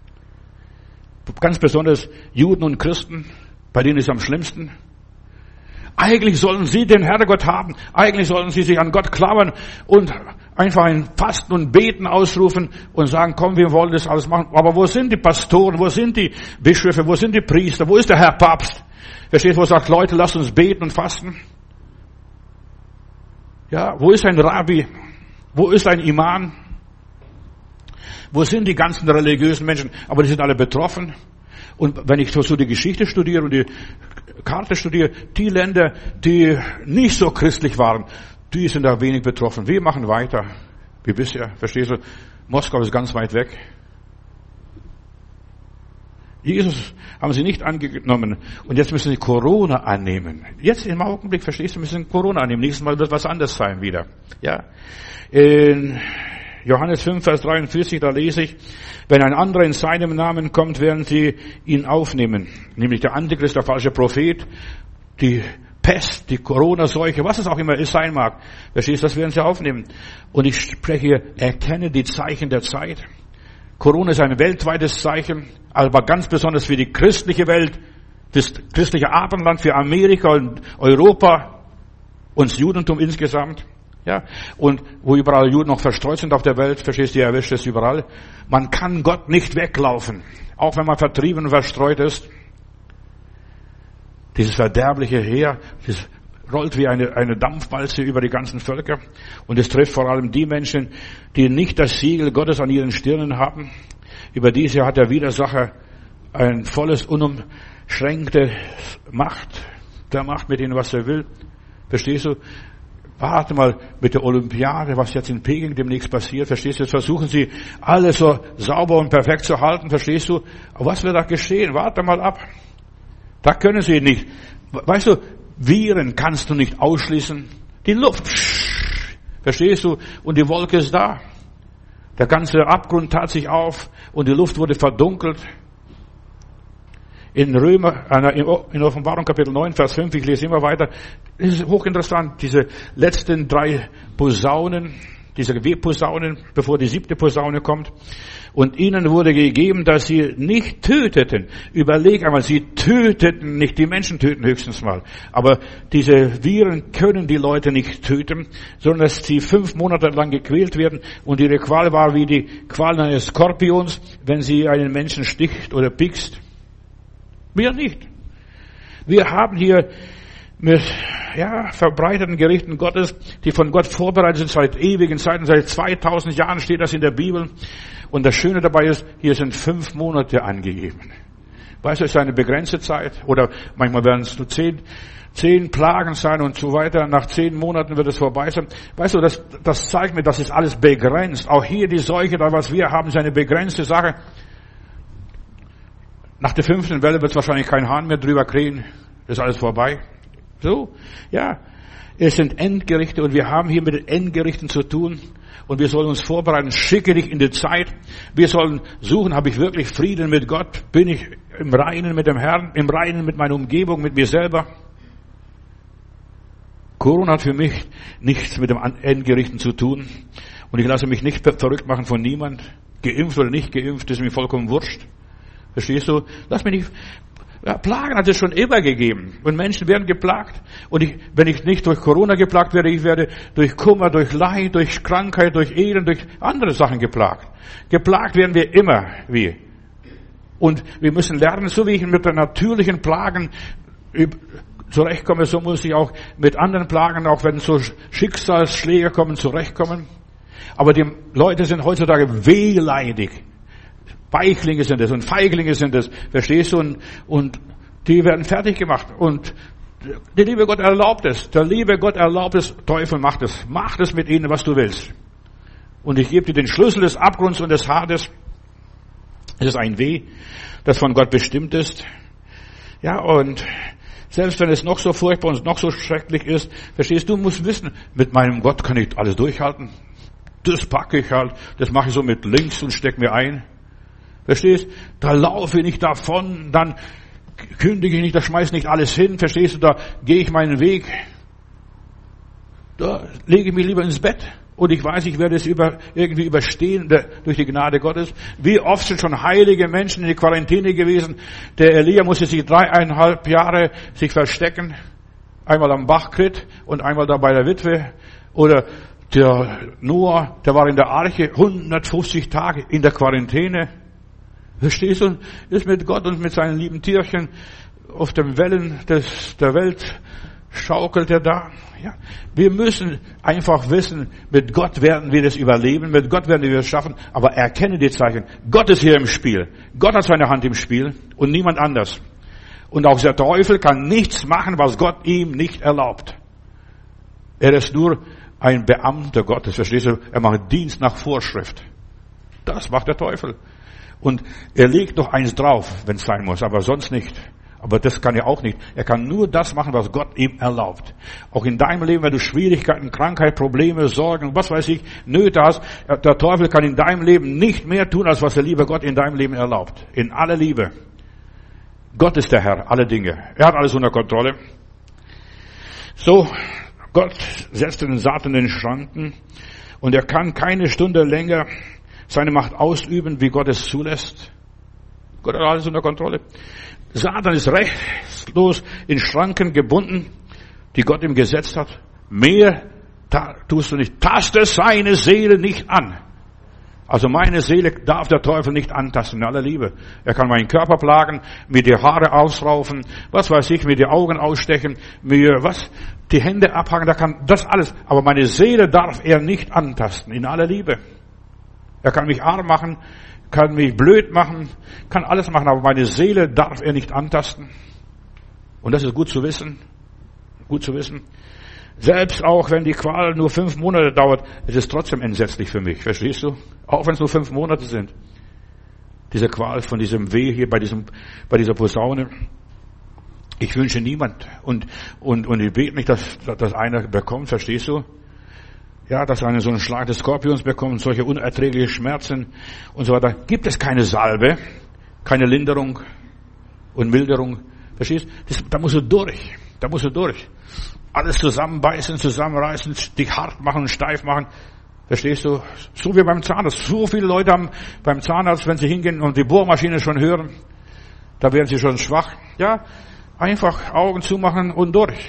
Ganz besonders Juden und Christen, bei denen ist es am schlimmsten. Eigentlich sollen sie den Herrgott haben. Eigentlich sollen sie sich an Gott klammern und einfach ein Fasten und Beten ausrufen und sagen, komm, wir wollen das alles machen. Aber wo sind die Pastoren? Wo sind die Bischöfe? Wo sind die Priester? Wo ist der Herr Papst? Versteht, wo er sagt, Leute, lasst uns beten und fasten? Ja, wo ist ein Rabbi? Wo ist ein Imam? Wo sind die ganzen religiösen Menschen? Aber die sind alle betroffen. Und wenn ich so die Geschichte studiere und die Karte studiere, die Länder, die nicht so christlich waren, die sind da wenig betroffen. Wir machen weiter, wie bisher. Verstehst du? Moskau ist ganz weit weg. Jesus haben sie nicht angenommen. Und jetzt müssen sie Corona annehmen. Jetzt im Augenblick, verstehst du, müssen sie Corona annehmen. Nächstes Mal wird was anderes sein wieder. Ja. In Johannes fünf, Vers dreiundvierzig, da lese ich, wenn ein anderer in seinem Namen kommt, werden sie ihn aufnehmen. Nämlich der Antichrist, der falsche Prophet, die Pest, die Corona-Seuche, was es auch immer ist, sein mag. Verstehst du, das werden sie aufnehmen. Und ich spreche hier, erkenne die Zeichen der Zeit. Corona ist ein weltweites Zeichen, aber ganz besonders für die christliche Welt, das christliche Abendland, für Amerika und Europa und das Judentum insgesamt. Ja, und wo überall Juden noch verstreut sind auf der Welt, verstehst du, ihr erwischt es überall. Man kann Gott nicht weglaufen, auch wenn man vertrieben und verstreut ist. Dieses verderbliche Heer, das rollt wie eine, eine Dampfwalze über die ganzen Völker. Und es trifft vor allem die Menschen, die nicht das Siegel Gottes an ihren Stirnen haben. Über diese hat der Widersacher ein volles, unumschränkte Macht. Der macht mit ihnen, was er will. Verstehst du? Warte mal mit der Olympiade, was jetzt in Peking demnächst passiert, verstehst du? Jetzt versuchen sie, alles so sauber und perfekt zu halten, verstehst du? Aber was wird da geschehen? Warte mal ab. Da können sie nicht. Weißt du, Viren kannst du nicht ausschließen. Die Luft, verstehst du? Und die Wolke ist da. Der ganze Abgrund tat sich auf und die Luft wurde verdunkelt. In Römer, in Offenbarung Kapitel neun, Vers fünf, ich lese immer weiter, es ist hochinteressant, diese letzten drei Posaunen, diese Webposaunen, bevor die siebte Posaune kommt. Und ihnen wurde gegeben, dass sie nicht töteten. Überleg einmal, sie töteten nicht, die Menschen töten höchstens mal. Aber diese Viren können die Leute nicht töten, sondern dass sie fünf Monate lang gequält werden. Und ihre Qual war wie die Qual eines Skorpions, wenn sie einen Menschen sticht oder piekst. Wir nicht. Wir haben hier mit ja, verbreiteten Gerichten Gottes, die von Gott vorbereitet sind seit ewigen Zeiten, seit zweitausend Jahren steht das in der Bibel. Und das Schöne dabei ist, hier sind fünf Monate angegeben. Weißt du, es ist eine begrenzte Zeit. Oder manchmal werden es nur zehn, zehn Plagen sein und so weiter. Nach zehn Monaten wird es vorbei sein. Weißt du, das, das zeigt mir, das ist alles begrenzt. Auch hier die Seuche, da was wir haben, ist eine begrenzte Sache. Nach der fünften Welle wird es wahrscheinlich kein Hahn mehr drüber krähen. Ist alles vorbei. So, ja, es sind Endgerichte und wir haben hier mit den Endgerichten zu tun und wir sollen uns vorbereiten, schicke dich in die Zeit. Wir sollen suchen, habe ich wirklich Frieden mit Gott? Bin ich im Reinen mit dem Herrn, im Reinen mit meiner Umgebung, mit mir selber? Corona hat für mich nichts mit dem Endgerichten zu tun und ich lasse mich nicht verrückt machen von niemand. Geimpft oder nicht geimpft, ist mir vollkommen wurscht. Verstehst du? Lass mich nicht... Ja, Plagen hat es schon immer gegeben. Und Menschen werden geplagt. Und ich, wenn ich nicht durch Corona geplagt werde, ich werde durch Kummer, durch Leid, durch Krankheit, durch Elend, durch andere Sachen geplagt. Geplagt werden wir immer, wie. Und wir müssen lernen, so wie ich mit den natürlichen Plagen zurechtkomme, so muss ich auch mit anderen Plagen, auch wenn so Schicksalsschläge kommen, zurechtkommen. Aber die Leute sind heutzutage wehleidig. Weichlinge sind es und Feiglinge sind es, verstehst du? Und, und die werden fertig gemacht. Und der liebe Gott erlaubt es. Der liebe Gott erlaubt es. Teufel macht es. Mach es mit ihnen, was du willst. Und ich gebe dir den Schlüssel des Abgrunds und des Hades. Es ist ein Weh, das von Gott bestimmt ist. Ja, und selbst wenn es noch so furchtbar und noch so schrecklich ist, verstehst du, musst wissen, mit meinem Gott kann ich alles durchhalten. Das packe ich halt. Das mache ich so mit links und stecke mir ein. Verstehst? Da laufe ich nicht davon, dann kündige ich nicht, da schmeiß nicht alles hin, verstehst du, da gehe ich meinen Weg. Da lege ich mich lieber ins Bett und ich weiß, ich werde es über, irgendwie überstehen durch die Gnade Gottes. Wie oft sind schon heilige Menschen in die Quarantäne gewesen. Der Elia musste sich dreieinhalb Jahre sich verstecken. Einmal am Bachkrit und einmal da bei der Witwe. Oder der Noah, der war in der Arche hundertfünfzig Tage in der Quarantäne. Verstehst du? Ist mit Gott und mit seinen lieben Tierchen auf den Wellen des, der Welt schaukelt er da. Ja. Wir müssen einfach wissen, mit Gott werden wir das überleben, mit Gott werden wir es schaffen, aber erkenne die Zeichen. Gott ist hier im Spiel. Gott hat seine Hand im Spiel und niemand anders. Und auch der Teufel kann nichts machen, was Gott ihm nicht erlaubt. Er ist nur ein Beamter Gottes, verstehst du? Er macht Dienst nach Vorschrift. Das macht der Teufel. Und er legt noch eins drauf, wenn es sein muss, aber sonst nicht. Aber das kann er auch nicht. Er kann nur das machen, was Gott ihm erlaubt. Auch in deinem Leben, wenn du Schwierigkeiten, Krankheit, Probleme, Sorgen, was weiß ich, Nöte hast, der Teufel kann in deinem Leben nicht mehr tun, als was der liebe Gott in deinem Leben erlaubt. In aller Liebe. Gott ist der Herr, alle Dinge. Er hat alles unter Kontrolle. So, Gott setzt den Satan in den Schranken und er kann keine Stunde länger seine Macht ausüben, wie Gott es zulässt. Gott hat alles unter Kontrolle. Satan ist rechtlos in Schranken gebunden, die Gott ihm gesetzt hat. Mehr tust du nicht. Taste seine Seele nicht an. Also meine Seele darf der Teufel nicht antasten, in aller Liebe. Er kann meinen Körper plagen, mir die Haare ausraufen, was weiß ich, mir die Augen ausstechen, mir was, die Hände abhaken, da kann das alles. Aber meine Seele darf er nicht antasten, in aller Liebe. Er kann mich arm machen, kann mich blöd machen, kann alles machen, aber meine Seele darf er nicht antasten. Und das ist gut zu wissen, gut zu wissen. Selbst auch wenn die Qual nur fünf Monate dauert, ist es trotzdem entsetzlich für mich, verstehst du? Auch wenn es nur fünf Monate sind. Diese Qual von diesem Weh hier bei diesem, bei dieser Posaune. Ich wünsche niemand und, und, und ich bete nicht, dass, dass einer bekommt, verstehst du? Ja, dass einer so einen Schlag des Skorpions bekommt, solche unerträgliche Schmerzen und so weiter. Gibt es keine Salbe, keine Linderung und Milderung. Verstehst du? Das, da musst du durch. Da musst du durch. Alles zusammenbeißen, zusammenreißen, dich hart machen, steif machen. Verstehst du? So wie beim Zahnarzt. So viele Leute haben beim Zahnarzt, wenn sie hingehen und die Bohrmaschine schon hören, da werden sie schon schwach. Ja, einfach Augen zumachen und durch.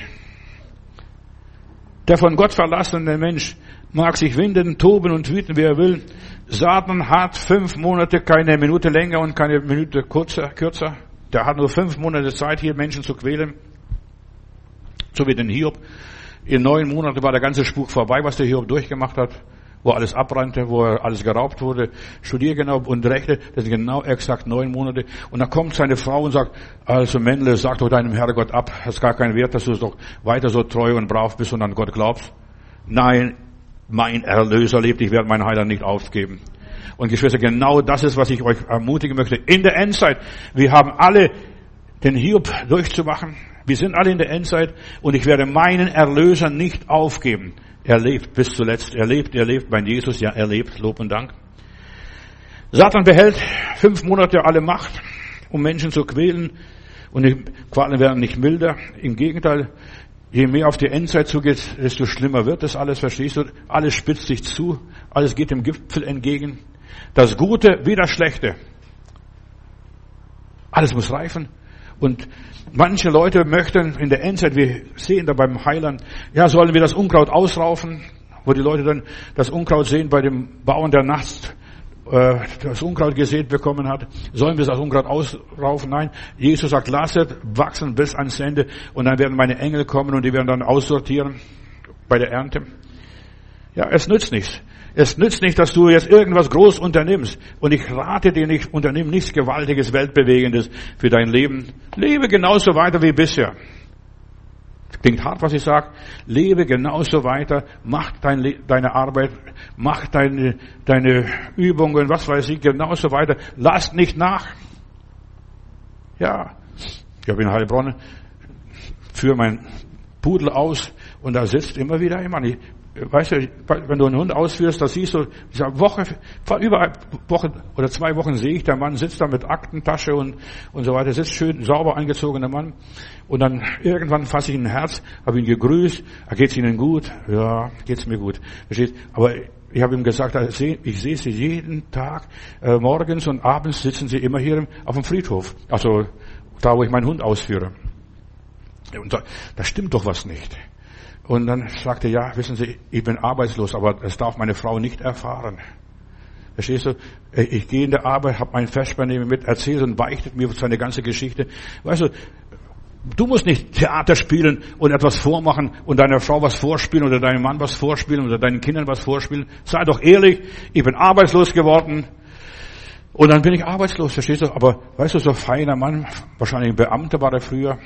Der von Gott verlassene Mensch mag sich winden, toben und wüten, wie er will. Satan hat fünf Monate, keine Minute länger und keine Minute kürzer, kürzer. Der hat nur fünf Monate Zeit, hier Menschen zu quälen. So wie den Hiob. In neun Monaten war der ganze Spuk vorbei, was der Hiob durchgemacht hat. Wo alles abbrannte, wo alles geraubt wurde. Studier genau und rechne, das sind genau exakt neun Monate. Und dann kommt seine Frau und sagt, also Männle, sag doch deinem Herrgott ab. Es ist gar keinen Wert, dass du doch weiter so treu und brav bist und an Gott glaubst. Nein, mein Erlöser lebt, ich werde meinen Heiland nicht aufgeben. Und Geschwister, genau das ist, was ich euch ermutigen möchte. In der Endzeit, wir haben alle den Hiob durchzumachen. Wir sind alle in der Endzeit und ich werde meinen Erlöser nicht aufgeben. Er lebt bis zuletzt. Er lebt, er lebt. Mein Jesus, ja, er lebt. Lob und Dank. Satan behält fünf Monate alle Macht, um Menschen zu quälen. Und die Qualen werden nicht milder. Im Gegenteil, je mehr auf die Endzeit zugeht, desto schlimmer wird das alles, verstehst du? Alles spitzt sich zu. Alles geht dem Gipfel entgegen. Das Gute wie das Schlechte. Alles muss reifen. Und manche Leute möchten in der Endzeit, wir sehen da beim Heiland, ja, sollen wir das Unkraut ausraufen, wo die Leute dann das Unkraut sehen bei dem Bauern, der nachts äh, das Unkraut gesät bekommen hat. Sollen wir das Unkraut ausraufen? Nein. Jesus sagt, lasset wachsen bis ans Ende und dann werden meine Engel kommen und die werden dann aussortieren bei der Ernte. Ja, es nützt nichts. Es nützt nicht, dass du jetzt irgendwas groß unternimmst. Und ich rate dir nicht, unternimm nichts Gewaltiges, Weltbewegendes für dein Leben. Lebe genauso weiter wie bisher. Klingt hart, was ich sage. Lebe genauso weiter. Mach dein, deine Arbeit. Mach deine, deine Übungen, was weiß ich, genauso weiter. Lass nicht nach. Ja, ich habe in Heilbronn für mein Pudel aus und da sitzt immer wieder jemand. Weißt du, wenn du einen Hund ausführst, da siehst du, diese Woche, über Woche oder zwei Wochen sehe ich, der Mann sitzt da mit Aktentasche und, und so weiter, sitzt schön sauber angezogener Mann. Und dann irgendwann fasse ich ihn ein Herz, habe ihn gegrüßt, geht's Ihnen gut? Ja, geht's mir gut. Versteht? Aber ich habe ihm gesagt, ich sehe Sie jeden Tag, äh, morgens und abends sitzen Sie immer hier auf dem Friedhof. Also, da wo ich meinen Hund ausführe. Und da, da stimmt doch was nicht. Und dann sagte er, ja, wissen Sie, ich bin arbeitslos, aber das darf meine Frau nicht erfahren. Verstehst du? Ich gehe in der Arbeit, habe meinen Versprecher mit, erzählt und beichtet mir seine ganze Geschichte. Weißt du, du musst nicht Theater spielen und etwas vormachen und deiner Frau was vorspielen oder deinem Mann was vorspielen oder deinen Kindern was vorspielen. Sei doch ehrlich, ich bin arbeitslos geworden und dann bin ich arbeitslos, verstehst du? Aber weißt du, so ein feiner Mann, wahrscheinlich ein Beamter war er früher,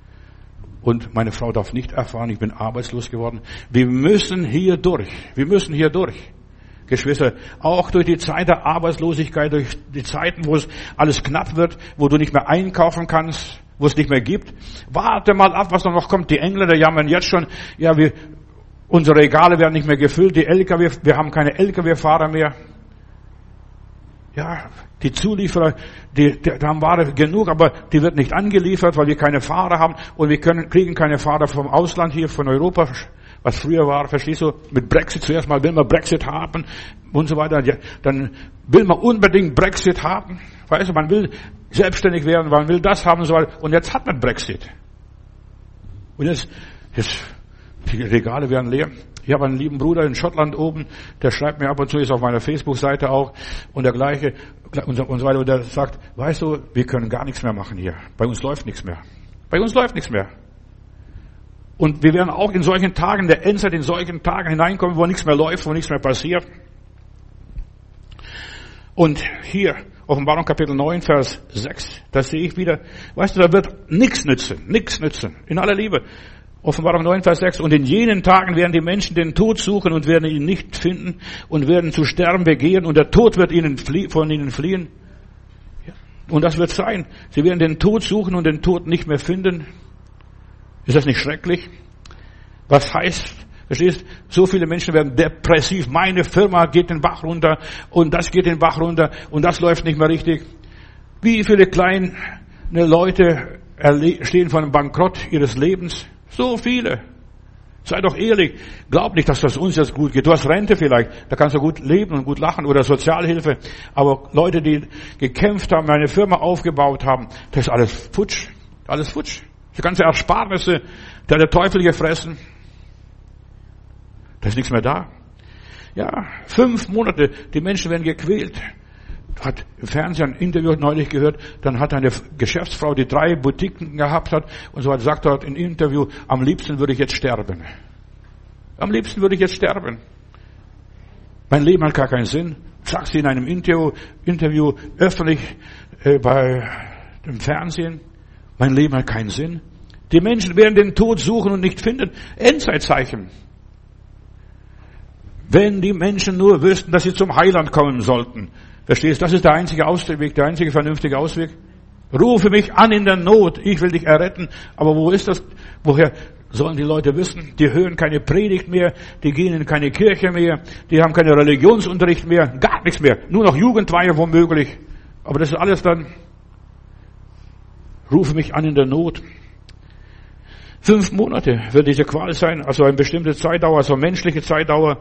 und meine Frau darf nicht erfahren, ich bin arbeitslos geworden. Wir müssen hier durch. Wir müssen hier durch. Geschwister, auch durch die Zeit der Arbeitslosigkeit, durch die Zeiten, wo es alles knapp wird, wo du nicht mehr einkaufen kannst, wo es nicht mehr gibt. Warte mal ab, was noch kommt. Die Engländer jammern jetzt schon, ja, wir, unsere Regale werden nicht mehr gefüllt, die L K W, wir haben keine L K W-Fahrer mehr. Ja, die Zulieferer, die, die, die haben Ware genug, aber die wird nicht angeliefert, weil wir keine Fahrer haben und wir können, kriegen keine Fahrer vom Ausland hier, von Europa, was früher war, verstehst du? Mit Brexit zuerst mal will man Brexit haben und so weiter. Ja, dann will man unbedingt Brexit haben. Weißt du, man will selbstständig werden, man will das haben und so weiter. Und jetzt hat man Brexit. Und jetzt, jetzt die Regale werden leer. Ich habe einen lieben Bruder in Schottland oben, der schreibt mir ab und zu, ist auf meiner Facebook-Seite auch, und der gleiche, und so weiter, und der sagt, weißt du, wir können gar nichts mehr machen hier. Bei uns läuft nichts mehr. Bei uns läuft nichts mehr. Und wir werden auch in solchen Tagen, der Endzeit, in solchen Tagen hineinkommen, wo nichts mehr läuft, wo nichts mehr passiert. Und hier, Offenbarung Kapitel neun, Vers sechs, da sehe ich wieder, weißt du, da wird nichts nützen, nichts nützen, in aller Liebe. Offenbarung neun, Vers sechs. Und in jenen Tagen werden die Menschen den Tod suchen und werden ihn nicht finden und werden zu sterben begehren und der Tod wird ihnen flie- von ihnen fliehen. Ja. Und das wird sein. Sie werden den Tod suchen und den Tod nicht mehr finden. Ist das nicht schrecklich? Was heißt, verstehst, so viele Menschen werden depressiv. Meine Firma geht den Bach runter und das geht den Bach runter und das läuft nicht mehr richtig. Wie viele kleine Leute stehen vor einem Bankrott ihres Lebens. So viele. Sei doch ehrlich. Glaub nicht, dass das uns jetzt gut geht. Du hast Rente vielleicht. Da kannst du gut leben und gut lachen oder Sozialhilfe. Aber Leute, die gekämpft haben, eine Firma aufgebaut haben, das ist alles futsch. Alles futsch. Die ganze Ersparnisse, die hat der Teufel gefressen. Da ist nichts mehr da. Ja, fünf Monate, die Menschen werden gequält. Hat im Fernsehen ein Interview neulich gehört, dann hat eine Geschäftsfrau, die drei Boutiquen gehabt hat, und so hat sagt dort im Interview, am liebsten würde ich jetzt sterben. Am liebsten würde ich jetzt sterben. Mein Leben hat gar keinen Sinn. Sagt sie in einem Interview, Interview öffentlich äh, bei dem Fernsehen. Mein Leben hat keinen Sinn. Die Menschen werden den Tod suchen und nicht finden. Endzeitzeichen. Wenn die Menschen nur wüssten, dass sie zum Heiland kommen sollten. Verstehst du? Das ist der einzige Ausweg, der einzige vernünftige Ausweg. Rufe mich an in der Not, ich will dich erretten. Aber wo ist das? Woher sollen die Leute wissen? Die hören keine Predigt mehr, die gehen in keine Kirche mehr, die haben keinen Religionsunterricht mehr, gar nichts mehr. Nur noch Jugendweihe womöglich. Aber das ist alles dann. Rufe mich an in der Not. Fünf Monate wird diese Qual sein, also eine bestimmte Zeitdauer, also eine menschliche Zeitdauer.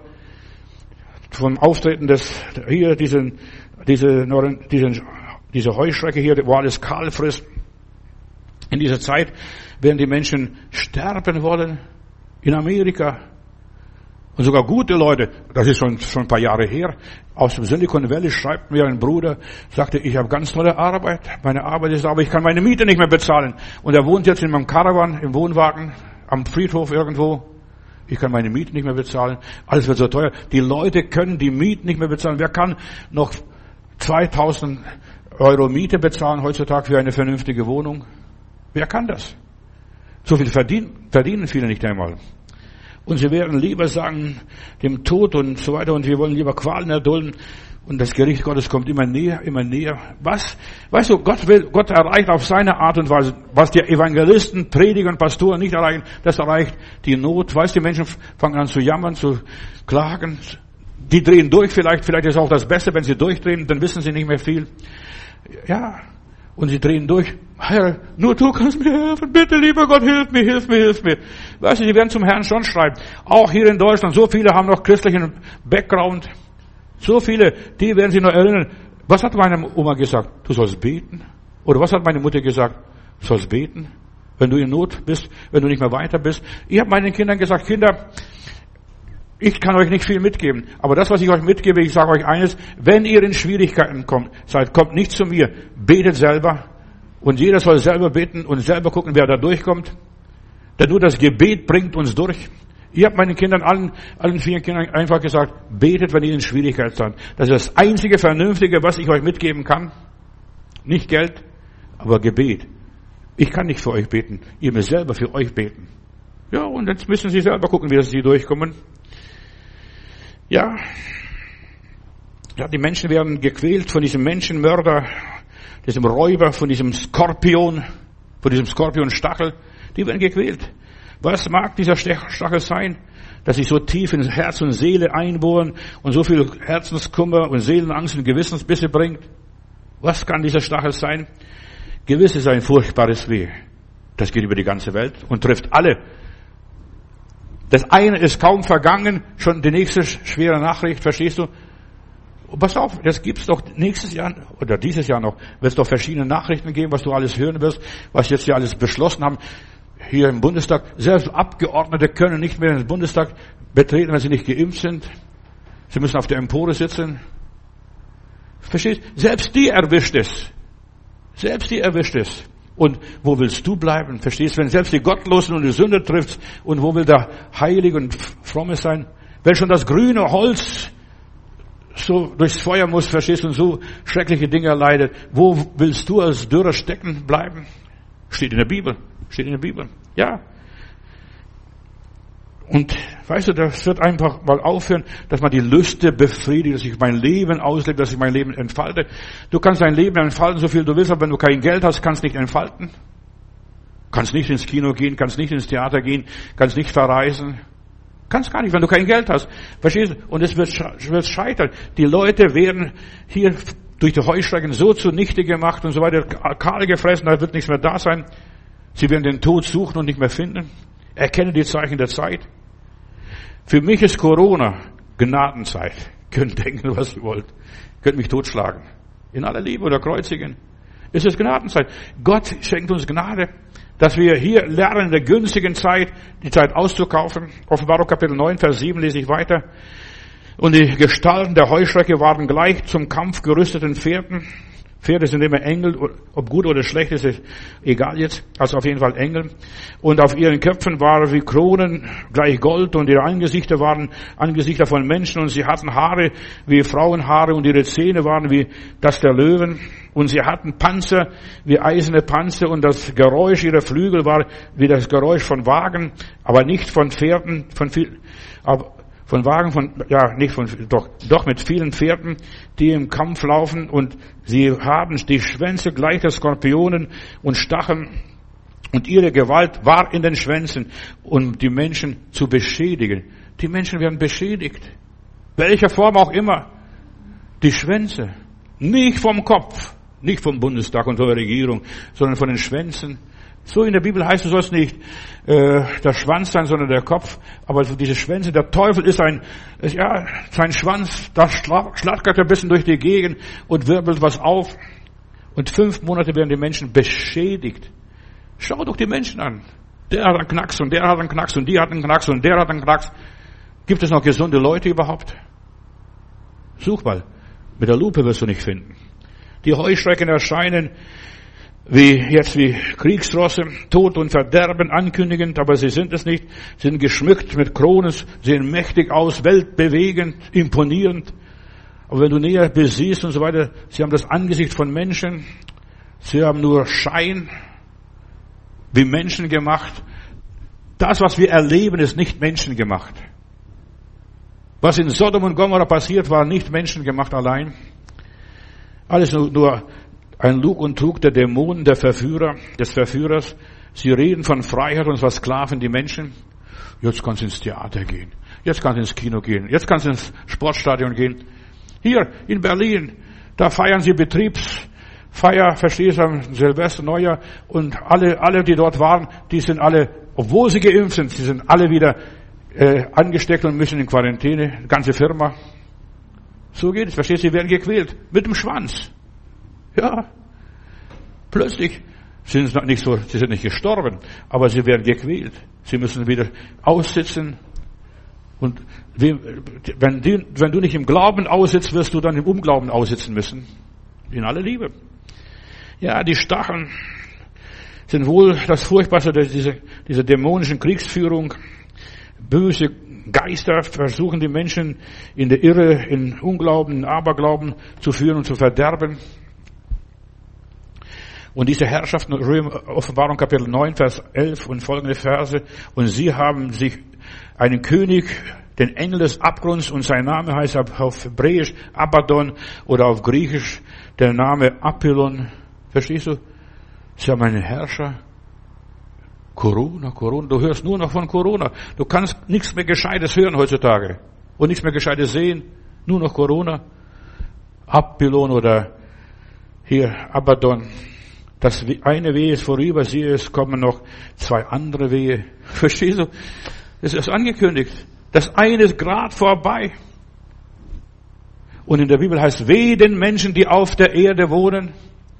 Vom Auftreten des, hier, diesen, diese, diesen, diese Heuschrecke hier, wo alles kahl frisst. In dieser Zeit werden die Menschen sterben wollen. In Amerika. Und sogar gute Leute, das ist schon, schon ein paar Jahre her, aus dem Silicon Valley schreibt mir ein Bruder, sagte, ich habe ganz tolle Arbeit, meine Arbeit ist aber, ich kann meine Miete nicht mehr bezahlen. Und er wohnt jetzt in meinem Caravan, im Wohnwagen, am Friedhof irgendwo. Ich kann meine Miete nicht mehr bezahlen. Alles wird so teuer. Die Leute können die Miete nicht mehr bezahlen. Wer kann noch zweitausend Euro Miete bezahlen heutzutage für eine vernünftige Wohnung? Wer kann das? So viel verdienen, verdienen viele nicht einmal. Und sie werden lieber sagen, dem Tod und so weiter, und wir wollen lieber Qualen erdulden. Und das Gericht Gottes kommt immer näher, immer näher. Was? Weißt du, Gott will, Gott erreicht auf seine Art und Weise, was die Evangelisten, Prediger und Pastoren nicht erreichen, das erreicht die Not. Weißt du, die Menschen fangen an zu jammern, zu klagen. Die drehen durch vielleicht, vielleicht ist auch das Beste, wenn sie durchdrehen, dann wissen sie nicht mehr viel. Ja. Und sie drehen durch. Herr, nur du kannst mir helfen. Bitte, lieber Gott, hilf mir, hilf mir, hilf mir. Weißt du, die werden zum Herrn schon schreiben. Auch hier in Deutschland, so viele haben noch christlichen Background. So viele, die werden sich noch erinnern. Was hat meine Oma gesagt? Du sollst beten. Oder was hat meine Mutter gesagt? Du sollst beten. Wenn du in Not bist, wenn du nicht mehr weiter bist. Ich habe meinen Kindern gesagt, Kinder, ich kann euch nicht viel mitgeben. Aber das, was ich euch mitgebe, ich sage euch eines, wenn ihr in Schwierigkeiten kommt, seid, kommt nicht zu mir. Betet selber. Und jeder soll selber beten und selber gucken, wer da durchkommt. Denn nur das Gebet bringt uns durch. Ich habe meinen Kindern, allen, allen vier Kindern einfach gesagt, betet, wenn ihr in Schwierigkeiten seid. Das ist das einzige Vernünftige, was ich euch mitgeben kann. Nicht Geld, aber Gebet. Ich kann nicht für euch beten. Ihr müsst selber für euch beten. Ja, und jetzt müssen sie selber gucken, wie sie durchkommen. Ja. Ja, die Menschen werden gequält von diesem Menschenmörder, diesem Räuber, von diesem Skorpion, von diesem Skorpionstachel. Die werden gequält. Was mag dieser Stachel sein, dass sich so tief in Herz und Seele einbohren und so viel Herzenskummer und Seelenangst und Gewissensbisse bringt? Was kann dieser Stachel sein? Gewiss ist ein furchtbares Weh. Das geht über die ganze Welt und trifft alle. Das eine ist kaum vergangen, schon die nächste schwere Nachricht, verstehst du? Und pass auf, das gibt's doch nächstes Jahr oder dieses Jahr noch, wird es doch verschiedene Nachrichten geben, was du alles hören wirst, was jetzt hier alles beschlossen haben. Hier im Bundestag, selbst Abgeordnete können nicht mehr in den Bundestag betreten, wenn sie nicht geimpft sind. Sie müssen auf der Empore sitzen. Verstehst? Selbst die erwischt es. Selbst die erwischt es. Und wo willst du bleiben? Verstehst? Wenn selbst die Gottlosen und die Sünder trifft, und wo will der Heilige und Fromme sein? Wenn schon das grüne Holz so durchs Feuer muss, verstehst du, und so schreckliche Dinge erleidet, wo willst du als Dürrer stecken bleiben? Steht in der Bibel. Steht in der Bibel. Ja. Und weißt du, das wird einfach mal aufhören, dass man die Lüste befriedigt, dass ich mein Leben auslebe, dass ich mein Leben entfalte. Du kannst dein Leben entfalten, so viel du willst, aber wenn du kein Geld hast, kannst du nicht entfalten. Kannst nicht ins Kino gehen, kannst nicht ins Theater gehen, kannst nicht verreisen. Kannst gar nicht, wenn du kein Geld hast. Verstehst du? Und es wird, wird scheitern. Die Leute werden hier durch die Heuschrecken so zunichte gemacht und so weiter, kahl gefressen, da wird nichts mehr da sein. Sie werden den Tod suchen und nicht mehr finden. Erkenne die Zeichen der Zeit. Für mich ist Corona Gnadenzeit. Könnt denken, was ihr wollt. Könnt mich totschlagen. In aller Liebe oder kreuzigen. Es ist Gnadenzeit. Gott schenkt uns Gnade, dass wir hier lernen, in der günstigen Zeit die Zeit auszukaufen. Offenbarung Kapitel neun, Vers sieben lese ich weiter. Und die Gestalten der Heuschrecke waren gleich zum Kampf gerüsteten Pferden. Pferde sind immer Engel, ob gut oder schlecht ist, ist egal jetzt, also auf jeden Fall Engel. Und auf ihren Köpfen waren wie Kronen gleich Gold und ihre Angesichter waren Angesichter von Menschen und sie hatten Haare wie Frauenhaare und ihre Zähne waren wie das der Löwen und sie hatten Panzer wie eiserne Panzer und das Geräusch ihrer Flügel war wie das Geräusch von Wagen, aber nicht von Pferden, von viel, aber von Wagen, von, ja, nicht von, doch, doch mit vielen Pferden, die im Kampf laufen und sie haben die Schwänze gleich der Skorpionen und Stacheln und ihre Gewalt war in den Schwänzen, um die Menschen zu beschädigen. Die Menschen werden beschädigt. Welcher Form auch immer. Die Schwänze. Nicht vom Kopf, nicht vom Bundestag und von der Regierung, sondern von den Schwänzen. So in der Bibel heißt es, soll es nicht äh, der Schwanz sein, sondern der Kopf. Aber diese Schwänze, der Teufel ist ein, ist, ja, sein Schwanz, da schlackert er ein bisschen durch die Gegend und wirbelt was auf. Und fünf Monate werden die Menschen beschädigt. Schau doch die Menschen an. Der hat einen Knacks und der hat einen Knacks und die hat einen Knacks und der hat einen Knacks. Gibt es noch gesunde Leute überhaupt? Such mal. Mit der Lupe wirst du nicht finden. Die Heuschrecken erscheinen wie jetzt wie Kriegsrosse, Tod und Verderben ankündigend, aber sie sind es nicht. Sie sind geschmückt mit Kronen, sehen mächtig aus, weltbewegend, imponierend. Aber wenn du näher besiehst und so weiter, sie haben das Angesicht von Menschen, sie haben nur Schein, wie Menschen gemacht. Das, was wir erleben, ist nicht menschengemacht. Was in Sodom und Gomorra passiert, war nicht menschengemacht allein. Alles nur, nur ein Lug und Trug der Dämonen, der Verführer, des Verführers. Sie reden von Freiheit und versklaven die Menschen. Jetzt kannst du ins Theater gehen. Jetzt kannst du ins Kino gehen. Jetzt kannst du ins Sportstadion gehen. Hier in Berlin, da feiern sie Betriebsfeier, verstehst du, am Silvester, Neujahr. Und alle, alle, die dort waren, die sind alle, obwohl sie geimpft sind, sie sind alle wieder äh, angesteckt und müssen in Quarantäne. Die ganze Firma. So geht es, verstehst du, sie werden gequält. Mit dem Schwanz. Ja, plötzlich sind sie nicht so, sie sind nicht gestorben, aber sie werden gequält. Sie müssen wieder aussitzen. Und wenn du, wenn du nicht im Glauben aussitzt, wirst du dann im Unglauben aussitzen müssen. In aller Liebe. Ja, die Stacheln sind wohl das Furchtbarste, diese, diese dämonischen Kriegsführung. Böse Geister versuchen die Menschen in der Irre, in Unglauben, in Aberglauben zu führen und zu verderben. Und diese Herrschaft, Offenbarung Kapitel neun, Vers elf und folgende Verse, und sie haben sich einen König, den Engel des Abgrunds, und sein Name heißt auf Hebräisch Abaddon oder auf Griechisch der Name Apollyon. Verstehst du? Sie haben einen Herrscher. Corona, Corona, du hörst nur noch von Corona. Du kannst nichts mehr Gescheites hören heutzutage. Und nichts mehr Gescheites sehen. Nur noch Corona. Apollyon oder hier Abaddon. Das eine Wehe ist vorüber, siehe, es kommen noch zwei andere Wehe. Verstehst du? Es ist angekündigt. Das eine ist gerade vorbei. Und in der Bibel heißt, weh den Menschen, die auf der Erde wohnen.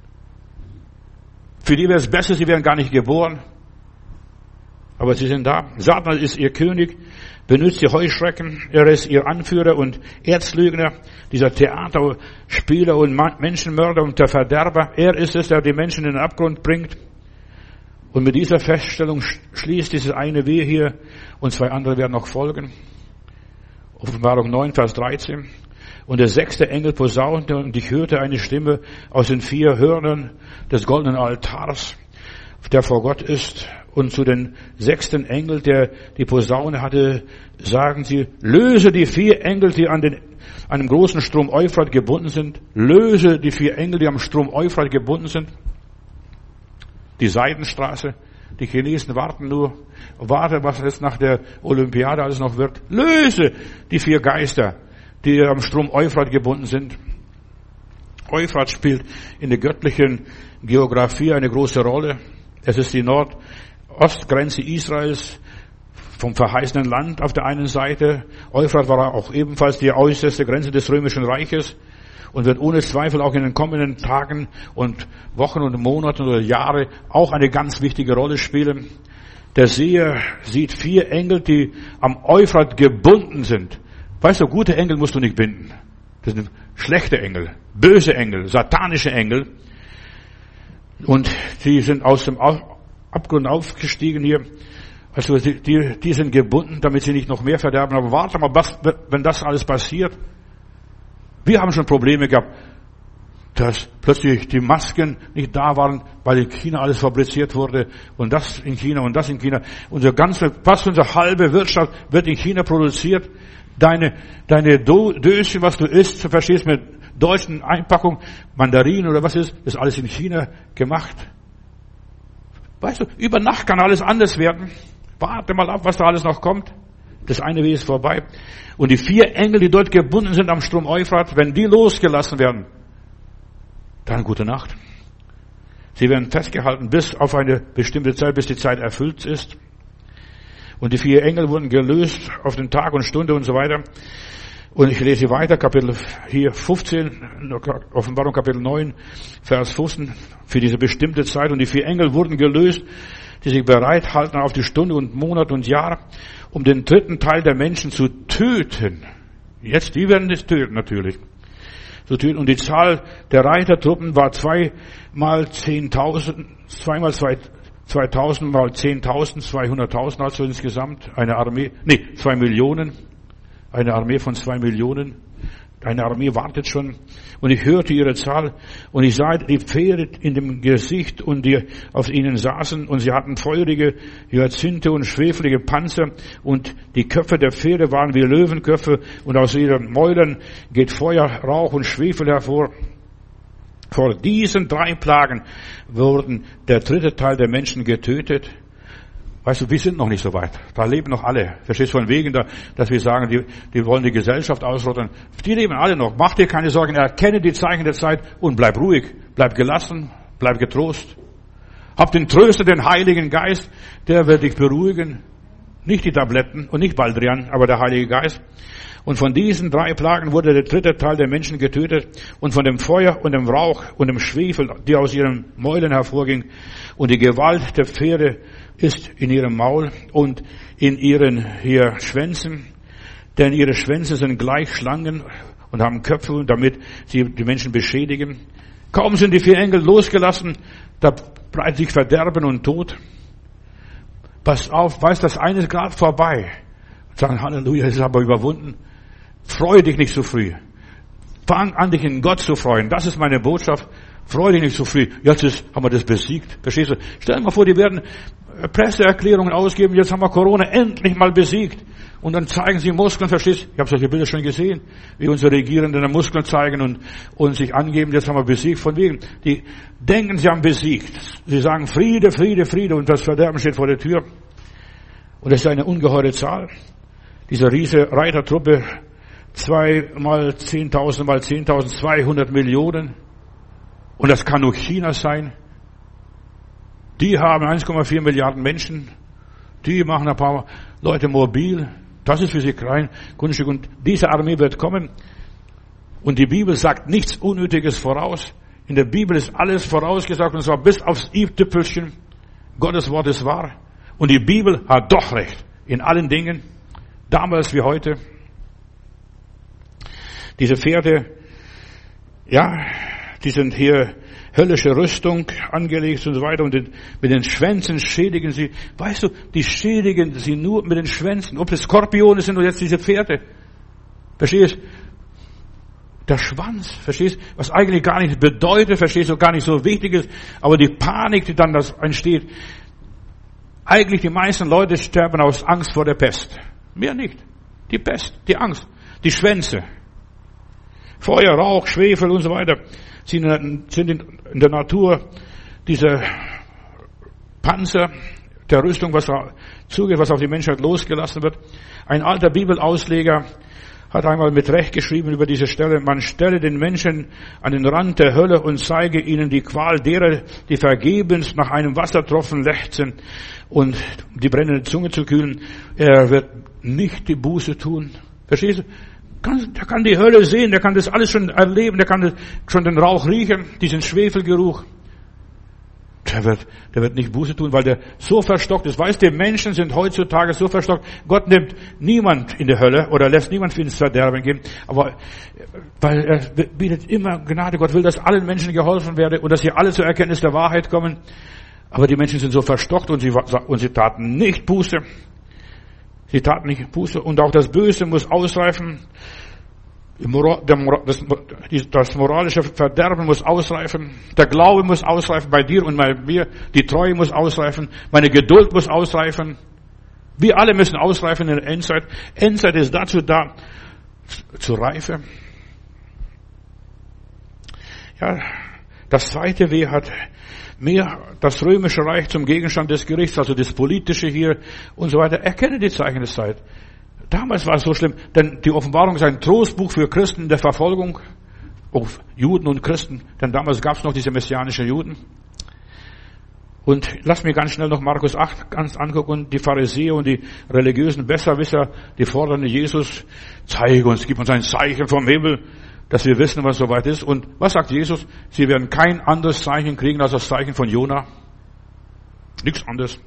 Für die wäre es besser, sie wären gar nicht geboren. Aber sie sind da. Satan ist ihr König, benutzt die Heuschrecken, er ist ihr Anführer und Erzlügner, dieser Theaterspieler und Menschenmörder und der Verderber. Er ist es, der die Menschen in den Abgrund bringt. Und mit dieser Feststellung schließt dieses eine Wehe hier und zwei andere werden noch folgen. Offenbarung neun, Vers dreizehn. Und der sechste Engel posaunte und ich hörte eine Stimme aus den vier Hörnern des goldenen Altars, der vor Gott ist. Und zu den sechsten Engel, der die Posaune hatte, sagen sie, löse die vier Engel, die an, den, an einem großen Strom Euphrat gebunden sind. Löse die vier Engel, die am Strom Euphrat gebunden sind. Die Seidenstraße. Die Chinesen warten nur, warte, was jetzt nach der Olympiade alles noch wird. Löse die vier Geister, die am Strom Euphrat gebunden sind. Euphrat spielt in der göttlichen Geografie eine große Rolle. Es ist die Nordostgrenze Israels vom verheißenen Land auf der einen Seite. Euphrat war auch ebenfalls die äußerste Grenze des Römischen Reiches und wird ohne Zweifel auch in den kommenden Tagen und Wochen und Monaten oder Jahre auch eine ganz wichtige Rolle spielen. Der Seher sieht vier Engel, die am Euphrat gebunden sind. Weißt du, gute Engel musst du nicht binden. Das sind schlechte Engel, böse Engel, satanische Engel. Und die sind aus dem Abgrund aufgestiegen hier. Also die, die, die sind gebunden, damit sie nicht noch mehr verderben. Aber warte mal, was, wenn das alles passiert. Wir haben schon Probleme gehabt, dass plötzlich die Masken nicht da waren, weil in China alles fabriziert wurde. Und das in China und das in China. Unsere ganze, fast unsere halbe Wirtschaft wird in China produziert. Deine, deine Döschen, was du isst, du verstehst, mit deutschen Einpackung, Mandarinen oder was ist, ist alles in China gemacht. Weißt du, über Nacht kann alles anders werden. Warte mal ab, was da alles noch kommt. Das eine Weg ist vorbei. Und die vier Engel, die dort gebunden sind am Strom Euphrat, wenn die losgelassen werden, dann gute Nacht. Sie werden festgehalten bis auf eine bestimmte Zeit, bis die Zeit erfüllt ist. Und die vier Engel wurden gelöst auf den Tag und Stunde und so weiter. Und ich lese weiter, Kapitel hier fünfzehn, Offenbarung Kapitel neun, Vers fünfzehn, für diese bestimmte Zeit. Und die vier Engel wurden gelöst, die sich bereit halten auf die Stunde und Monat und Jahr, um den dritten Teil der Menschen zu töten. Jetzt, die werden das töten natürlich. Zu töten. Und die Zahl der Reitertruppen war zweimal zehntausend, zweimal zwei, zweitausend mal zehntausend, zweihunderttausend, also insgesamt eine Armee, nee, zwei Millionen. Eine Armee von zwei Millionen. Eine Armee wartet schon. Und ich hörte ihre Zahl. Und ich sah die Pferde in dem Gesicht und die auf ihnen saßen. Und sie hatten feurige Hyazinthe und schwefelige Panzer. Und die Köpfe der Pferde waren wie Löwenköpfe. Und aus ihren Mäulern geht Feuer, Rauch und Schwefel hervor. Vor diesen drei Plagen wurden der dritte Teil der Menschen getötet. Weißt du, wir sind noch nicht so weit. Da leben noch alle. Verstehst du, von wegen, da, dass wir sagen, die, die wollen die Gesellschaft ausrotten. Die leben alle noch. Mach dir keine Sorgen. Erkenne die Zeichen der Zeit und bleib ruhig. Bleib gelassen. Bleib getrost. Hab den Tröster, den Heiligen Geist. Der wird dich beruhigen. Nicht die Tabletten und nicht Baldrian, aber der Heilige Geist. Und von diesen drei Plagen wurde der dritte Teil der Menschen getötet. Und von dem Feuer und dem Rauch und dem Schwefel, die aus ihren Mäulen hervorging. Und die Gewalt der Pferde ist in ihrem Maul und in ihren hier Schwänzen. Denn ihre Schwänze sind gleich Schlangen und haben Köpfe, damit sie die Menschen beschädigen. Kaum sind die vier Engel losgelassen, da breitet sich Verderben und Tod. Pass auf, weiß, das eine ist gerade vorbei. Sagen, Halleluja, es ist aber überwunden. Freue dich nicht zu früh. Fang an, dich in Gott zu freuen. Das ist meine Botschaft. Freue dich nicht zu früh. Jetzt ist, haben wir das besiegt. Verstehst du? Stell dir mal vor, die werden Presseerklärungen ausgeben. Jetzt haben wir Corona endlich mal besiegt. Und dann zeigen sie Muskeln. Verstehst du? Ich habe solche Bilder schon gesehen, wie unsere Regierenden Muskeln zeigen und, und sich angeben, jetzt haben wir besiegt. Von wegen, die denken, sie haben besiegt. Sie sagen Friede, Friede, Friede. Und das Verderben steht vor der Tür. Und das ist eine ungeheure Zahl. Diese riesige Reitertruppe, zwei mal zehntausend mal zehntausend, zweihundert Millionen. Und das kann nur China sein. Die haben eins Komma vier Milliarden Menschen. Die machen ein paar Leute mobil. Das ist für sie klein Grundstück. Und diese Armee wird kommen. Und die Bibel sagt nichts Unnötiges voraus. In der Bibel ist alles vorausgesagt, und zwar bis aufs i-Tüpfelchen. Gottes Wort ist wahr. Und die Bibel hat doch recht. In allen Dingen. Damals wie heute. Diese Pferde, ja, die sind hier höllische Rüstung angelegt und so weiter. Und mit den Schwänzen schädigen sie. Weißt du, die schädigen sie nur mit den Schwänzen. Ob das Skorpione sind oder jetzt diese Pferde. Verstehst du? Der Schwanz, verstehst du? Was eigentlich gar nicht bedeutet, verstehst du, gar nicht so wichtig ist. Aber die Panik, die dann das entsteht. Eigentlich die meisten Leute sterben aus Angst vor der Pest. Mehr nicht. Die Pest, die Angst, die Schwänze. Feuer, Rauch, Schwefel und so weiter sind in der Natur diese Panzer der Rüstung, was da zugeht, was auf die Menschheit losgelassen wird. Ein alter Bibelausleger hat einmal mit Recht geschrieben über diese Stelle, man stelle den Menschen an den Rand der Hölle und zeige ihnen die Qual derer, die vergebens nach einem Wassertropfen lechzen und die brennende Zunge zu kühlen. Er wird nicht die Buße tun. Verstehst du? Kann, der kann die Hölle sehen, der kann das alles schon erleben, der kann schon den Rauch riechen, diesen Schwefelgeruch. Der wird, der wird nicht Buße tun, weil der so verstockt ist. Weißt du, Menschen sind heutzutage so verstockt. Gott nimmt niemand in die Hölle oder lässt niemand ins Verderben gehen. Aber, weil er bietet immer Gnade. Gott will, dass allen Menschen geholfen werde und dass sie alle zur Erkenntnis der Wahrheit kommen. Aber die Menschen sind so verstockt und sie, und sie taten nicht Buße. Sie taten nicht Buße. Und auch das Böse muss ausreifen. Das moralische Verderben muss ausreifen. Der Glaube muss ausreifen bei dir und bei mir. Die Treue muss ausreifen. Meine Geduld muss ausreifen. Wir alle müssen ausreifen in der Endzeit. Endzeit ist dazu da, zur Reife. Ja, das zweite W hat mehr das römische Reich zum Gegenstand des Gerichts, also das Politische hier und so weiter. Erkenne die Zeichen der Zeit. Damals war es so schlimm, denn die Offenbarung ist ein Trostbuch für Christen in der Verfolgung, auf Juden und Christen, denn damals gab es noch diese messianischen Juden. Und lass mir ganz schnell noch Markus acht ganz angucken, die Pharisäer und die religiösen Besserwisser, die fordern Jesus, zeige uns, gib uns ein Zeichen vom Himmel, dass wir wissen, was soweit ist. Und was sagt Jesus? Sie werden kein anderes Zeichen kriegen als das Zeichen von Jona. Nichts anderes.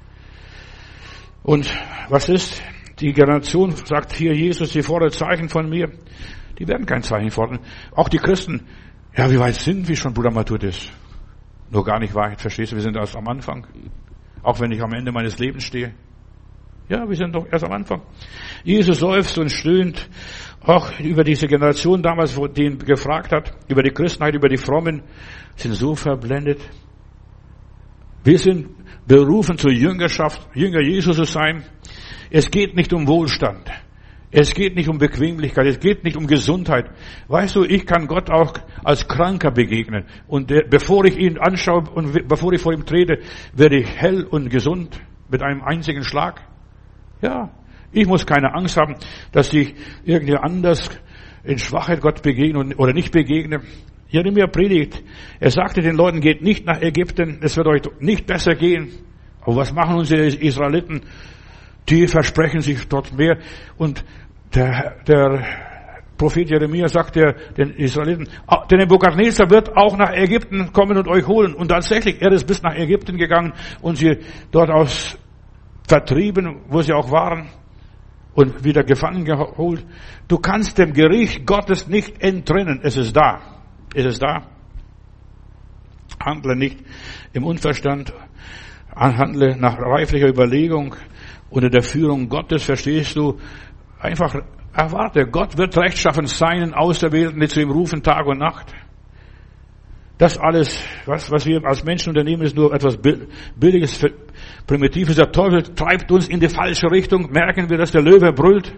Und was ist? Die Generation sagt hier, Jesus, sie fordert Zeichen von mir. Die werden kein Zeichen fordern. Auch die Christen, ja, wie weit sind wir schon, Bruder Matthäus? Nur gar nicht weit, verstehst du? Wir sind erst am Anfang. Auch wenn ich am Ende meines Lebens stehe. Ja, wir sind doch erst am Anfang. Jesus seufzt und stöhnt auch über diese Generation damals, wo die ihn gefragt hat, über die Christenheit, über die Frommen, sind so verblendet. Wir sind berufen zur Jüngerschaft, Jünger Jesus zu sein. Es geht nicht um Wohlstand. Es geht nicht um Bequemlichkeit. Es geht nicht um Gesundheit. Weißt du, ich kann Gott auch als Kranker begegnen. Und der, bevor ich ihn anschaue und bevor ich vor ihm trete, werde ich hell und gesund mit einem einzigen Schlag. Ja, ich muss keine Angst haben, dass ich irgendwie anders in Schwachheit Gott begegne oder nicht begegne. Jeremia predigt. Er sagte den Leuten, geht nicht nach Ägypten. Es wird euch nicht besser gehen. Aber was machen unsere Israeliten? Die versprechen sich dort mehr. Und der, der Prophet Jeremia sagt der, den Israeliten, der Nebukadnezar wird auch nach Ägypten kommen und euch holen. Und tatsächlich, er ist bis nach Ägypten gegangen und sie dort aus vertrieben, wo sie auch waren, und wieder gefangen geholt. Du kannst dem Gericht Gottes nicht entrinnen. Es ist da. Es ist da. Handle nicht im Unverstand. Handle nach reiflicher Überlegung. Unter der Führung Gottes, verstehst du, einfach erwarte, Gott wird rechtschaffen seinen Auserwählten, die zu ihm rufen Tag und Nacht. Das alles, was, was wir als Menschen unternehmen, ist nur etwas Billiges, Primitives. Der Teufel treibt uns in die falsche Richtung. Merken wir, dass der Löwe brüllt?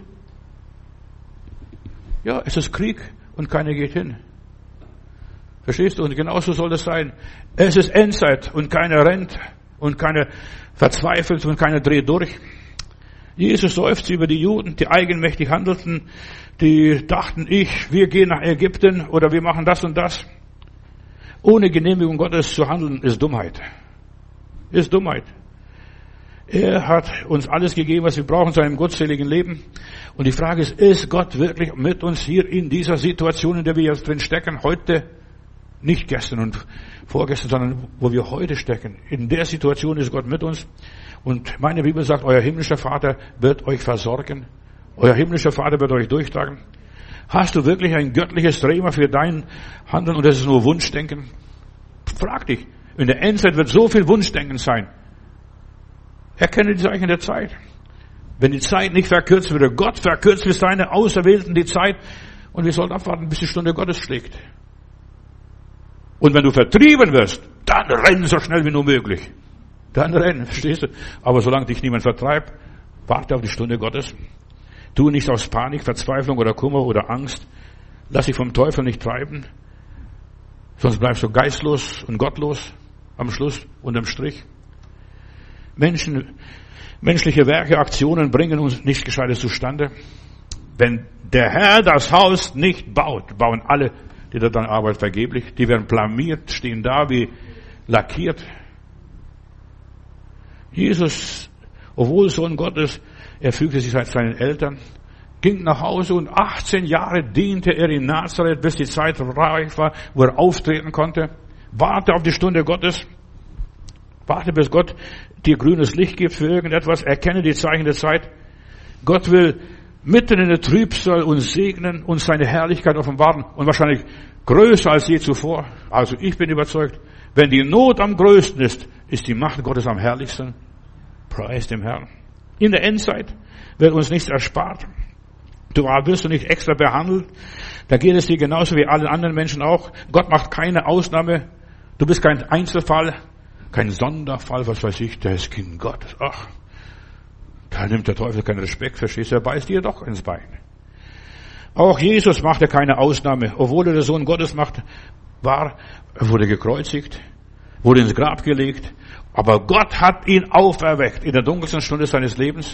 Ja, es ist Krieg und keiner geht hin. Verstehst du? Und genauso soll das sein. Es ist Endzeit und keiner rennt und keiner verzweifelt und keiner dreht durch. Jesus seufzt über die Juden, die eigenmächtig handelten, die dachten, ich, wir gehen nach Ägypten oder wir machen das und das. Ohne Genehmigung Gottes zu handeln, ist Dummheit. Ist Dummheit. Er hat uns alles gegeben, was wir brauchen zu einem gottseligen Leben. Und die Frage ist, ist Gott wirklich mit uns hier in dieser Situation, in der wir jetzt drin stecken, heute? Nicht gestern und vorgestern, sondern wo wir heute stecken. In der Situation ist Gott mit uns. Und meine Bibel sagt, euer himmlischer Vater wird euch versorgen. Euer himmlischer Vater wird euch durchtragen. Hast du wirklich ein göttliches Rema für dein Handeln und das ist nur Wunschdenken? Frag dich. In der Endzeit wird so viel Wunschdenken sein. Erkenne die Zeichen der Zeit. Wenn die Zeit nicht verkürzt würde, Gott verkürzt für seine Auserwählten die Zeit und wir sollen abwarten, bis die Stunde Gottes schlägt. Und wenn du vertrieben wirst, dann renn so schnell wie nur möglich. Dann renn, verstehst du? Aber solange dich niemand vertreibt, warte auf die Stunde Gottes. Tu nicht aus Panik, Verzweiflung oder Kummer oder Angst. Lass dich vom Teufel nicht treiben. Sonst bleibst du geistlos und gottlos am Schluss, unterm Strich. Menschen, menschliche Werke, Aktionen bringen uns nichts Gescheites zustande. Wenn der Herr das Haus nicht baut, bauen alle, die dort arbeiten, vergeblich. Die werden blamiert, stehen da wie lackiert. Jesus, obwohl Sohn Gottes, er fügte sich seinen Eltern, ging nach Hause und achtzehn Jahre diente er in Nazareth, bis die Zeit reif war, wo er auftreten konnte. Warte auf die Stunde Gottes. Warte, bis Gott dir grünes Licht gibt für irgendetwas. Erkenne die Zeichen der Zeit. Gott will mitten in der Trübsal uns segnen, uns seine Herrlichkeit offenbaren und wahrscheinlich größer als je zuvor. Also ich bin überzeugt, wenn die Not am größten ist, ist die Macht Gottes am herrlichsten. Preis dem Herrn. In der Endzeit wird uns nichts erspart. Du wirst du nicht extra behandelt. Da geht es dir genauso wie allen anderen Menschen auch. Gott macht keine Ausnahme. Du bist kein Einzelfall, kein Sonderfall, was weiß ich, der ist Kind Gottes. Ach, da nimmt der Teufel keinen Respekt, verstehst du, er beißt dir doch ins Bein. Auch Jesus machte keine Ausnahme. Obwohl er der Sohn Gottes macht, war, er wurde gekreuzigt, wurde ins Grab gelegt, aber Gott hat ihn auferweckt in der dunkelsten Stunde seines Lebens.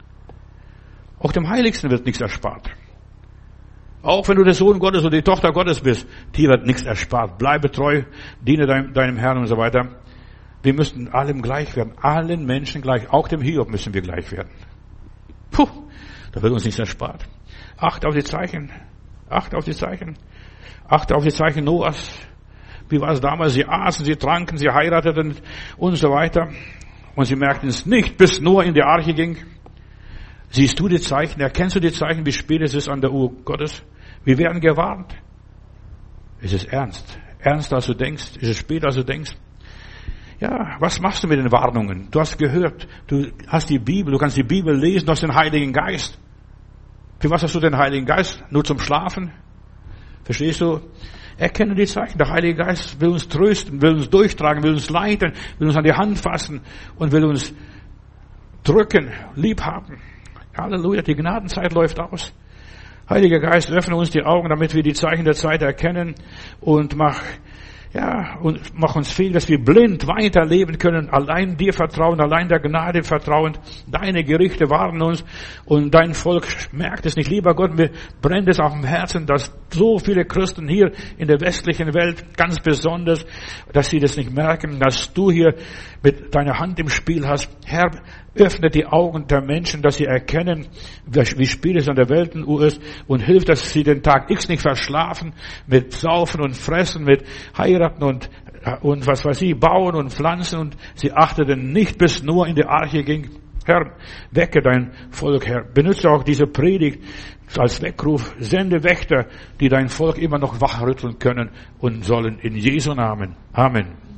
Auch dem Heiligsten wird nichts erspart. Auch wenn du der Sohn Gottes oder die Tochter Gottes bist, dir wird nichts erspart. Bleibe treu, diene deinem, deinem Herrn und so weiter. Wir müssen allem gleich werden, allen Menschen gleich. Auch dem Hiob müssen wir gleich werden. Puh, da wird uns nichts erspart. Achte auf die Zeichen, achte auf die Zeichen, achte auf die Zeichen Noahs. Wie war es damals? Sie aßen, sie tranken, sie heirateten und so weiter. Und sie merkten es nicht, bis Noah in die Arche ging. Siehst du die Zeichen? Erkennst du die Zeichen, wie spät es ist an der Uhr Gottes? Wir werden gewarnt. Es ist ernst. Ernster als du denkst. Es ist später als du denkst. Ja, was machst du mit den Warnungen? Du hast gehört, du hast die Bibel, du kannst die Bibel lesen, du hast den Heiligen Geist. Für was hast du den Heiligen Geist? Nur zum Schlafen? Verstehst du? Erkenne die Zeichen. Der Heilige Geist will uns trösten, will uns durchtragen, will uns leiten, will uns an die Hand fassen und will uns drücken, lieb haben. Halleluja, die Gnadenzeit läuft aus. Heiliger Geist, öffne uns die Augen, damit wir die Zeichen der Zeit erkennen und mach, ja, und mach uns fähig, dass wir blind weiterleben können, allein dir vertrauen, allein der Gnade vertrauen. Deine Gerichte warnen uns und dein Volk merkt es nicht. Lieber Gott, mir brennt es auf dem Herzen, dass so viele Christen hier in der westlichen Welt, ganz besonders, dass sie das nicht merken, dass du hier mit deiner Hand im Spiel hast. Herr, öffne die Augen der Menschen, dass sie erkennen, wie spät es an der Weltenuhr ist und hilf, dass sie den Tag X nicht verschlafen mit Saufen und Fressen, mit Heiraten und, und was weiß ich, Bauen und Pflanzen und sie achteten nicht, bis Noah in die Arche ging. Herr, wecke dein Volk, Herr. Benutze auch diese Predigt als Weckruf. Sende Wächter, die dein Volk immer noch wachrütteln können und sollen. In Jesu Namen. Amen.